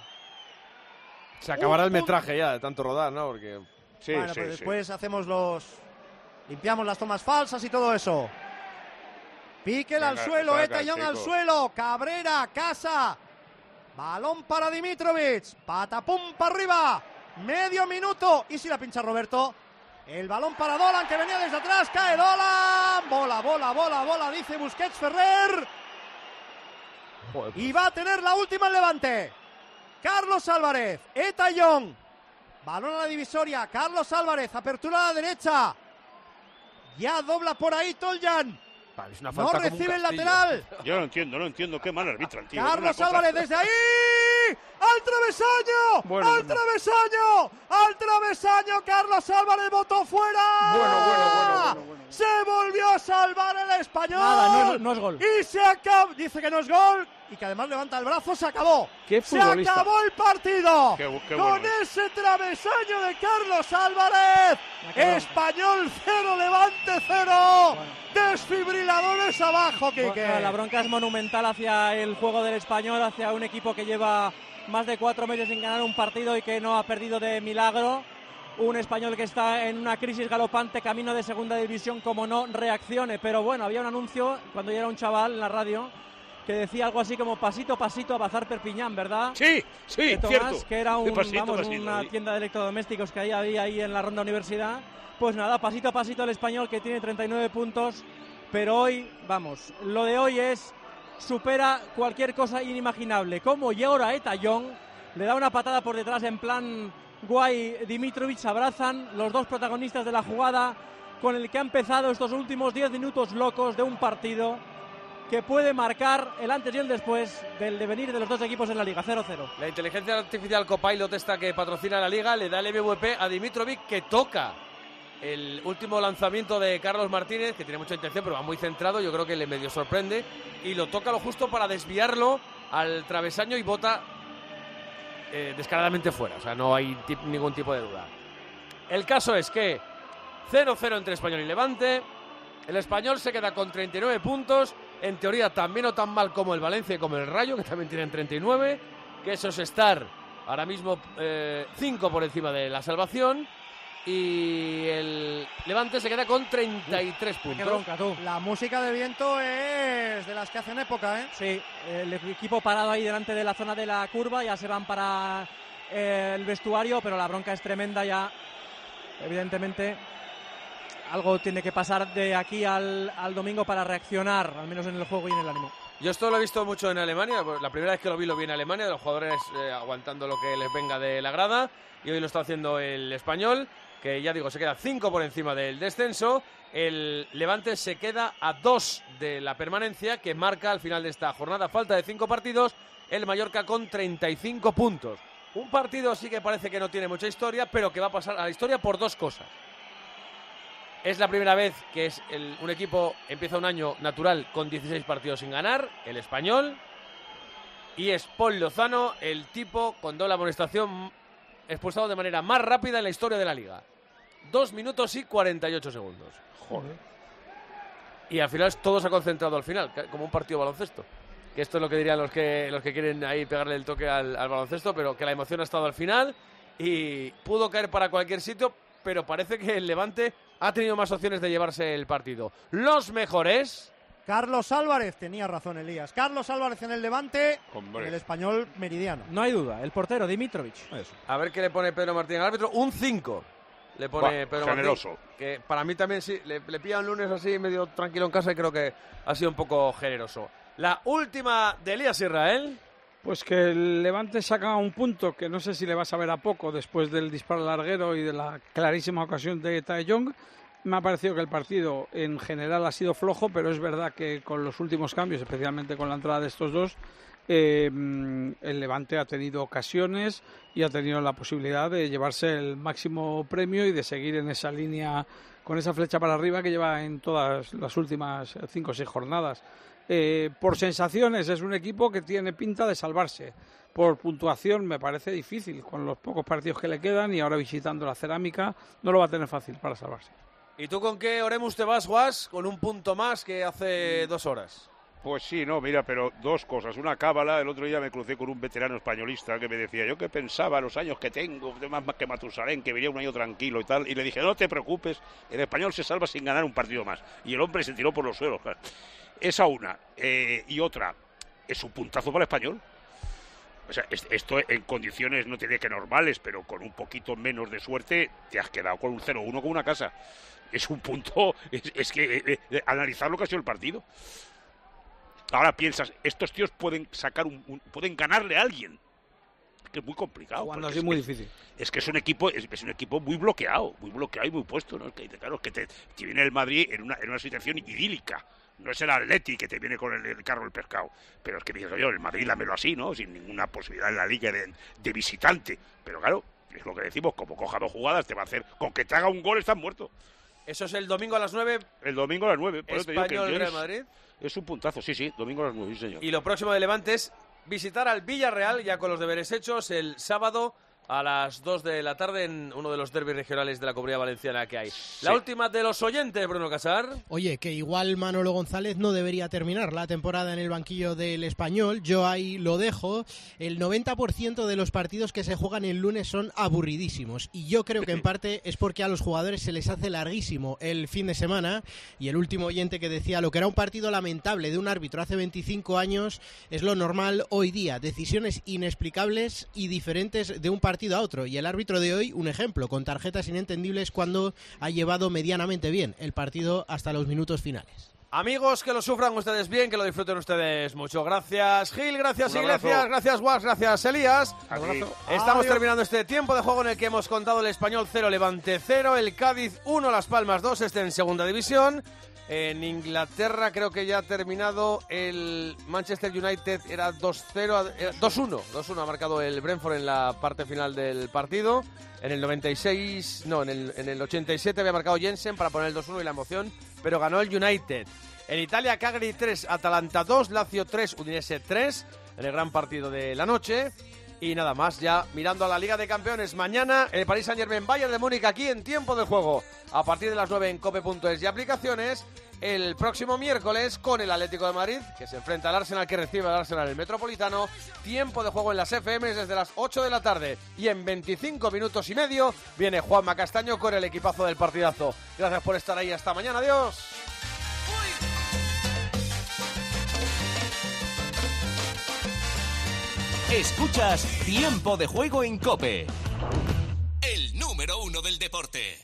Se acabará el Un punto- metraje ya de tanto rodar, ¿no? Porque... Sí, bueno, sí, pues sí. después hacemos los... Limpiamos las tomas falsas y todo eso. Piquel al Saca- suelo, saca, Eta Young al chico. suelo. Cabrera, Casa. Balón para Dimitrovic. Patapum para arriba. Medio minuto. Y si la pincha Roberto. El balón para Dolan, que venía desde atrás. Cae Dolan. Bola, bola, bola, bola, dice Busquets Ferrer. Joder, Y va a tener la última el Levante. Carlos Álvarez, Eta Young. Balón a la divisoria. Carlos Álvarez, apertura a la derecha. Ya dobla por ahí Toljan. vale, es una No falta como un recibe el castillo. lateral. Yo no entiendo, no entiendo qué mal arbitran, tío. Carlos Una cosa- Álvarez desde ahí. ¡Al travesaño! Bueno, ¡Al bueno. travesaño! ¡Al travesaño! Carlos Álvarez votó fuera. Bueno, bueno, bueno, bueno, bueno. Se volvió a salvar el español. Nada, no es- no es gol. Y se acabó. Dice que no es gol. Y que además levanta el brazo. Se acabó. Qué se futbolista. acabó el partido. Qué bu- qué Con bueno es. ese travesaño de Carlos Álvarez. quedado. Español cero, Levante cero. Desfibriladores abajo, Quique. Bueno, la bronca es monumental hacia el juego del Español, hacia un equipo que lleva más de cuatro meses sin ganar un partido y que no ha perdido de milagro. Un Español que está en una crisis galopante, camino de segunda división, como no reaccione. Pero bueno, había un anuncio cuando yo era un chaval en la radio que decía algo así como pasito, pasito a Bazar Perpiñán, ¿verdad? Sí, sí, De Tomás, cierto. que era De un, pasito, vamos, pasito, una sí. tienda de electrodomésticos que ahí había ahí en la Ronda Universidad. Pues nada, pasito a pasito el Español, que tiene treinta y nueve puntos, pero hoy, vamos, lo de hoy es, supera cualquier cosa inimaginable. Como y ahora Eta Young le da una patada por detrás en plan guay, Dimitrovic, se abrazan los dos protagonistas de la jugada con el que ha empezado estos últimos diez minutos locos de un partido que puede marcar el antes y el después del devenir de los dos equipos en la Liga. Cero cero. La inteligencia artificial Copilot, esta que patrocina la Liga, le da el M V P a Dimitrovic, que toca el último lanzamiento de Carlos Martínez, que tiene mucha intención pero va muy centrado, yo creo que le medio sorprende, y lo toca lo justo para desviarlo al travesaño y bota eh, descaradamente fuera, o sea, no hay tip- ningún tipo de duda. El caso es que cero cero entre Español y Levante. El Español se queda con treinta y nueve puntos. En teoría también no tan mal como el Valencia y como el Rayo, que también tienen treinta y nueve. Que eso es estar ahora mismo cinco eh, por encima de la salvación. Y el Levante se queda con treinta y tres puntos. Qué bronca, tú. La música de viento es de las que hacen época, ¿eh? Sí, el equipo parado ahí delante de la zona de la curva, ya se van para eh, el vestuario, pero la bronca es tremenda ya. Evidentemente, algo tiene que pasar de aquí al, al domingo para reaccionar, al menos en el juego y en el ánimo. Yo esto lo he visto mucho en Alemania, la primera vez que lo vi lo vi en Alemania, de los jugadores eh, aguantando lo que les venga de la grada, y hoy lo está haciendo el Español, que ya digo, se queda cinco por encima del descenso. El Levante se queda a dos de la permanencia, que marca al final de esta jornada, falta de cinco partidos, el Mallorca con treinta y cinco puntos. Un partido sí que parece que no tiene mucha historia, pero que va a pasar a la historia por dos cosas. Es la primera vez que es el, un equipo empieza un año natural con dieciséis partidos sin ganar, el Español, y es Paul Lozano, el tipo con doble amonestación expulsado de manera más rápida en la historia de la Liga. Dos minutos y cuarenta y ocho segundos. Joder. Y al final todo se ha concentrado al final, como un partido de baloncesto. Que esto es lo que dirían los que, los que quieren ahí pegarle el toque al, al baloncesto, pero que la emoción ha estado al final y pudo caer para cualquier sitio, pero parece que el Levante ha tenido más opciones de llevarse el partido. Los mejores... Carlos Álvarez, tenía razón Elías. Carlos Álvarez en el Levante, en el Español Meridiano. No hay duda, el portero Dimitrovic. Eso. A ver qué le pone Pedro Martín al árbitro. Un cinco le pone Buah, Pedro generoso. Martín. Que para mí también sí, le, le pilla un lunes así medio tranquilo en casa y creo que ha sido un poco generoso. La última de Elías Israel. Pues que el Levante saca un punto que no sé si le va a saber a poco después del disparo larguero y de la clarísima ocasión de Tae Jong. Me ha parecido que el partido en general ha sido flojo, pero es verdad que con los últimos cambios, especialmente con la entrada de estos dos, eh, el Levante ha tenido ocasiones y ha tenido la posibilidad de llevarse el máximo premio y de seguir en esa línea con esa flecha para arriba que lleva en todas las últimas cinco o seis jornadas. Eh, por sensaciones es un equipo que tiene pinta de salvarse. Por puntuación me parece difícil con los pocos partidos que le quedan y ahora visitando la Cerámica no lo va a tener fácil para salvarse. ¿Y tú con qué Oremus te vas, Guas? Con un punto más que hace dos horas. Pues sí, no, mira, pero dos cosas. Una cábala, el otro día me crucé con un veterano españolista que me decía, yo que pensaba los años que tengo, más, más que Matusalén, que venía un año tranquilo y tal, y le dije, no te preocupes, el Español se salva sin ganar un partido más. Y el hombre se tiró por los suelos. Claro. Esa una. Eh, y otra, es un puntazo para el Español. O sea, esto en condiciones no te diré que normales, pero con un poquito menos de suerte te has quedado con un cero uno con una casa. Es un punto, es, es que eh, eh, analizar lo que ha sido el partido. Ahora piensas, estos tíos pueden sacar un, un pueden ganarle a alguien. Que es muy complicado. Cuando así es muy que, difícil. Es que es un equipo, es, es un equipo muy bloqueado, muy bloqueado y muy puesto, ¿no? Es que, claro, que te, te viene el Madrid en una, en una situación idílica. No es el Atleti que te viene con el, el carro del pescado. Pero es que dices, yo, el Madrid dámelo así, ¿no? Sin ninguna posibilidad en la liga de, de visitante. Pero claro, es lo que decimos, como coja dos jugadas te va a hacer, con que te haga un gol estás muerto. Eso es el domingo a las nueve. El domingo a las nueve. Por Español, eso te digo que el Real Madrid. Es un puntazo, sí, sí, domingo a las nueve, sí, señor. Y lo próximo de Levante es visitar al Villarreal, ya con los deberes hechos, el sábado a las dos de la tarde en uno de los derbis regionales de la Comunidad Valenciana que hay. Sí. La última de los oyentes, Bruno Casar. Oye, que igual Manolo González no debería terminar la temporada en el banquillo del Español. Yo ahí lo dejo. El noventa por ciento de los partidos que se juegan el lunes son aburridísimos. Y yo creo que en parte es porque a los jugadores se les hace larguísimo el fin de semana. Y el último oyente que decía lo que era un partido lamentable de un árbitro hace veinticinco años es lo normal hoy día. Decisiones inexplicables y diferentes de un partido a otro, y el árbitro de hoy un ejemplo, con tarjetas inentendibles cuando ha llevado medianamente bien el partido hasta los minutos finales. Amigos, que lo sufran ustedes bien, que lo disfruten ustedes mucho. Gracias Gil, gracias Iglesias, gracias Guas, gracias Elías. Estamos Adiós. terminando este tiempo de juego en el que hemos contado el Español cero, Levante cero, el Cádiz uno, Las Palmas dos, este en segunda división. En Inglaterra creo que ya ha terminado el Manchester United, era dos cero, dos uno, dos uno ha marcado el Brentford en la parte final del partido. En el noventa y seis, no, en el, en el ochenta y siete había marcado Jensen para poner el dos uno y la emoción, pero ganó el United. En Italia, Cagliari tres, Atalanta dos, Lazio tres, Udinese tres, en el gran partido de la noche. Y nada más, ya mirando a la Liga de Campeones, mañana el Paris Saint-Germain Bayern de Múnich aquí en tiempo de juego, a partir de las nueve en cope punto es y aplicaciones. El próximo miércoles con el Atlético de Madrid, que se enfrenta al Arsenal, que recibe al Arsenal el Metropolitano. Tiempo de juego en las F M desde las ocho de la tarde, y en veinticinco minutos y medio viene Juanma Castaño con el equipazo del partidazo. Gracias por estar ahí, hasta mañana, adiós. Escuchas Tiempo de Juego en COPE, el número uno del deporte.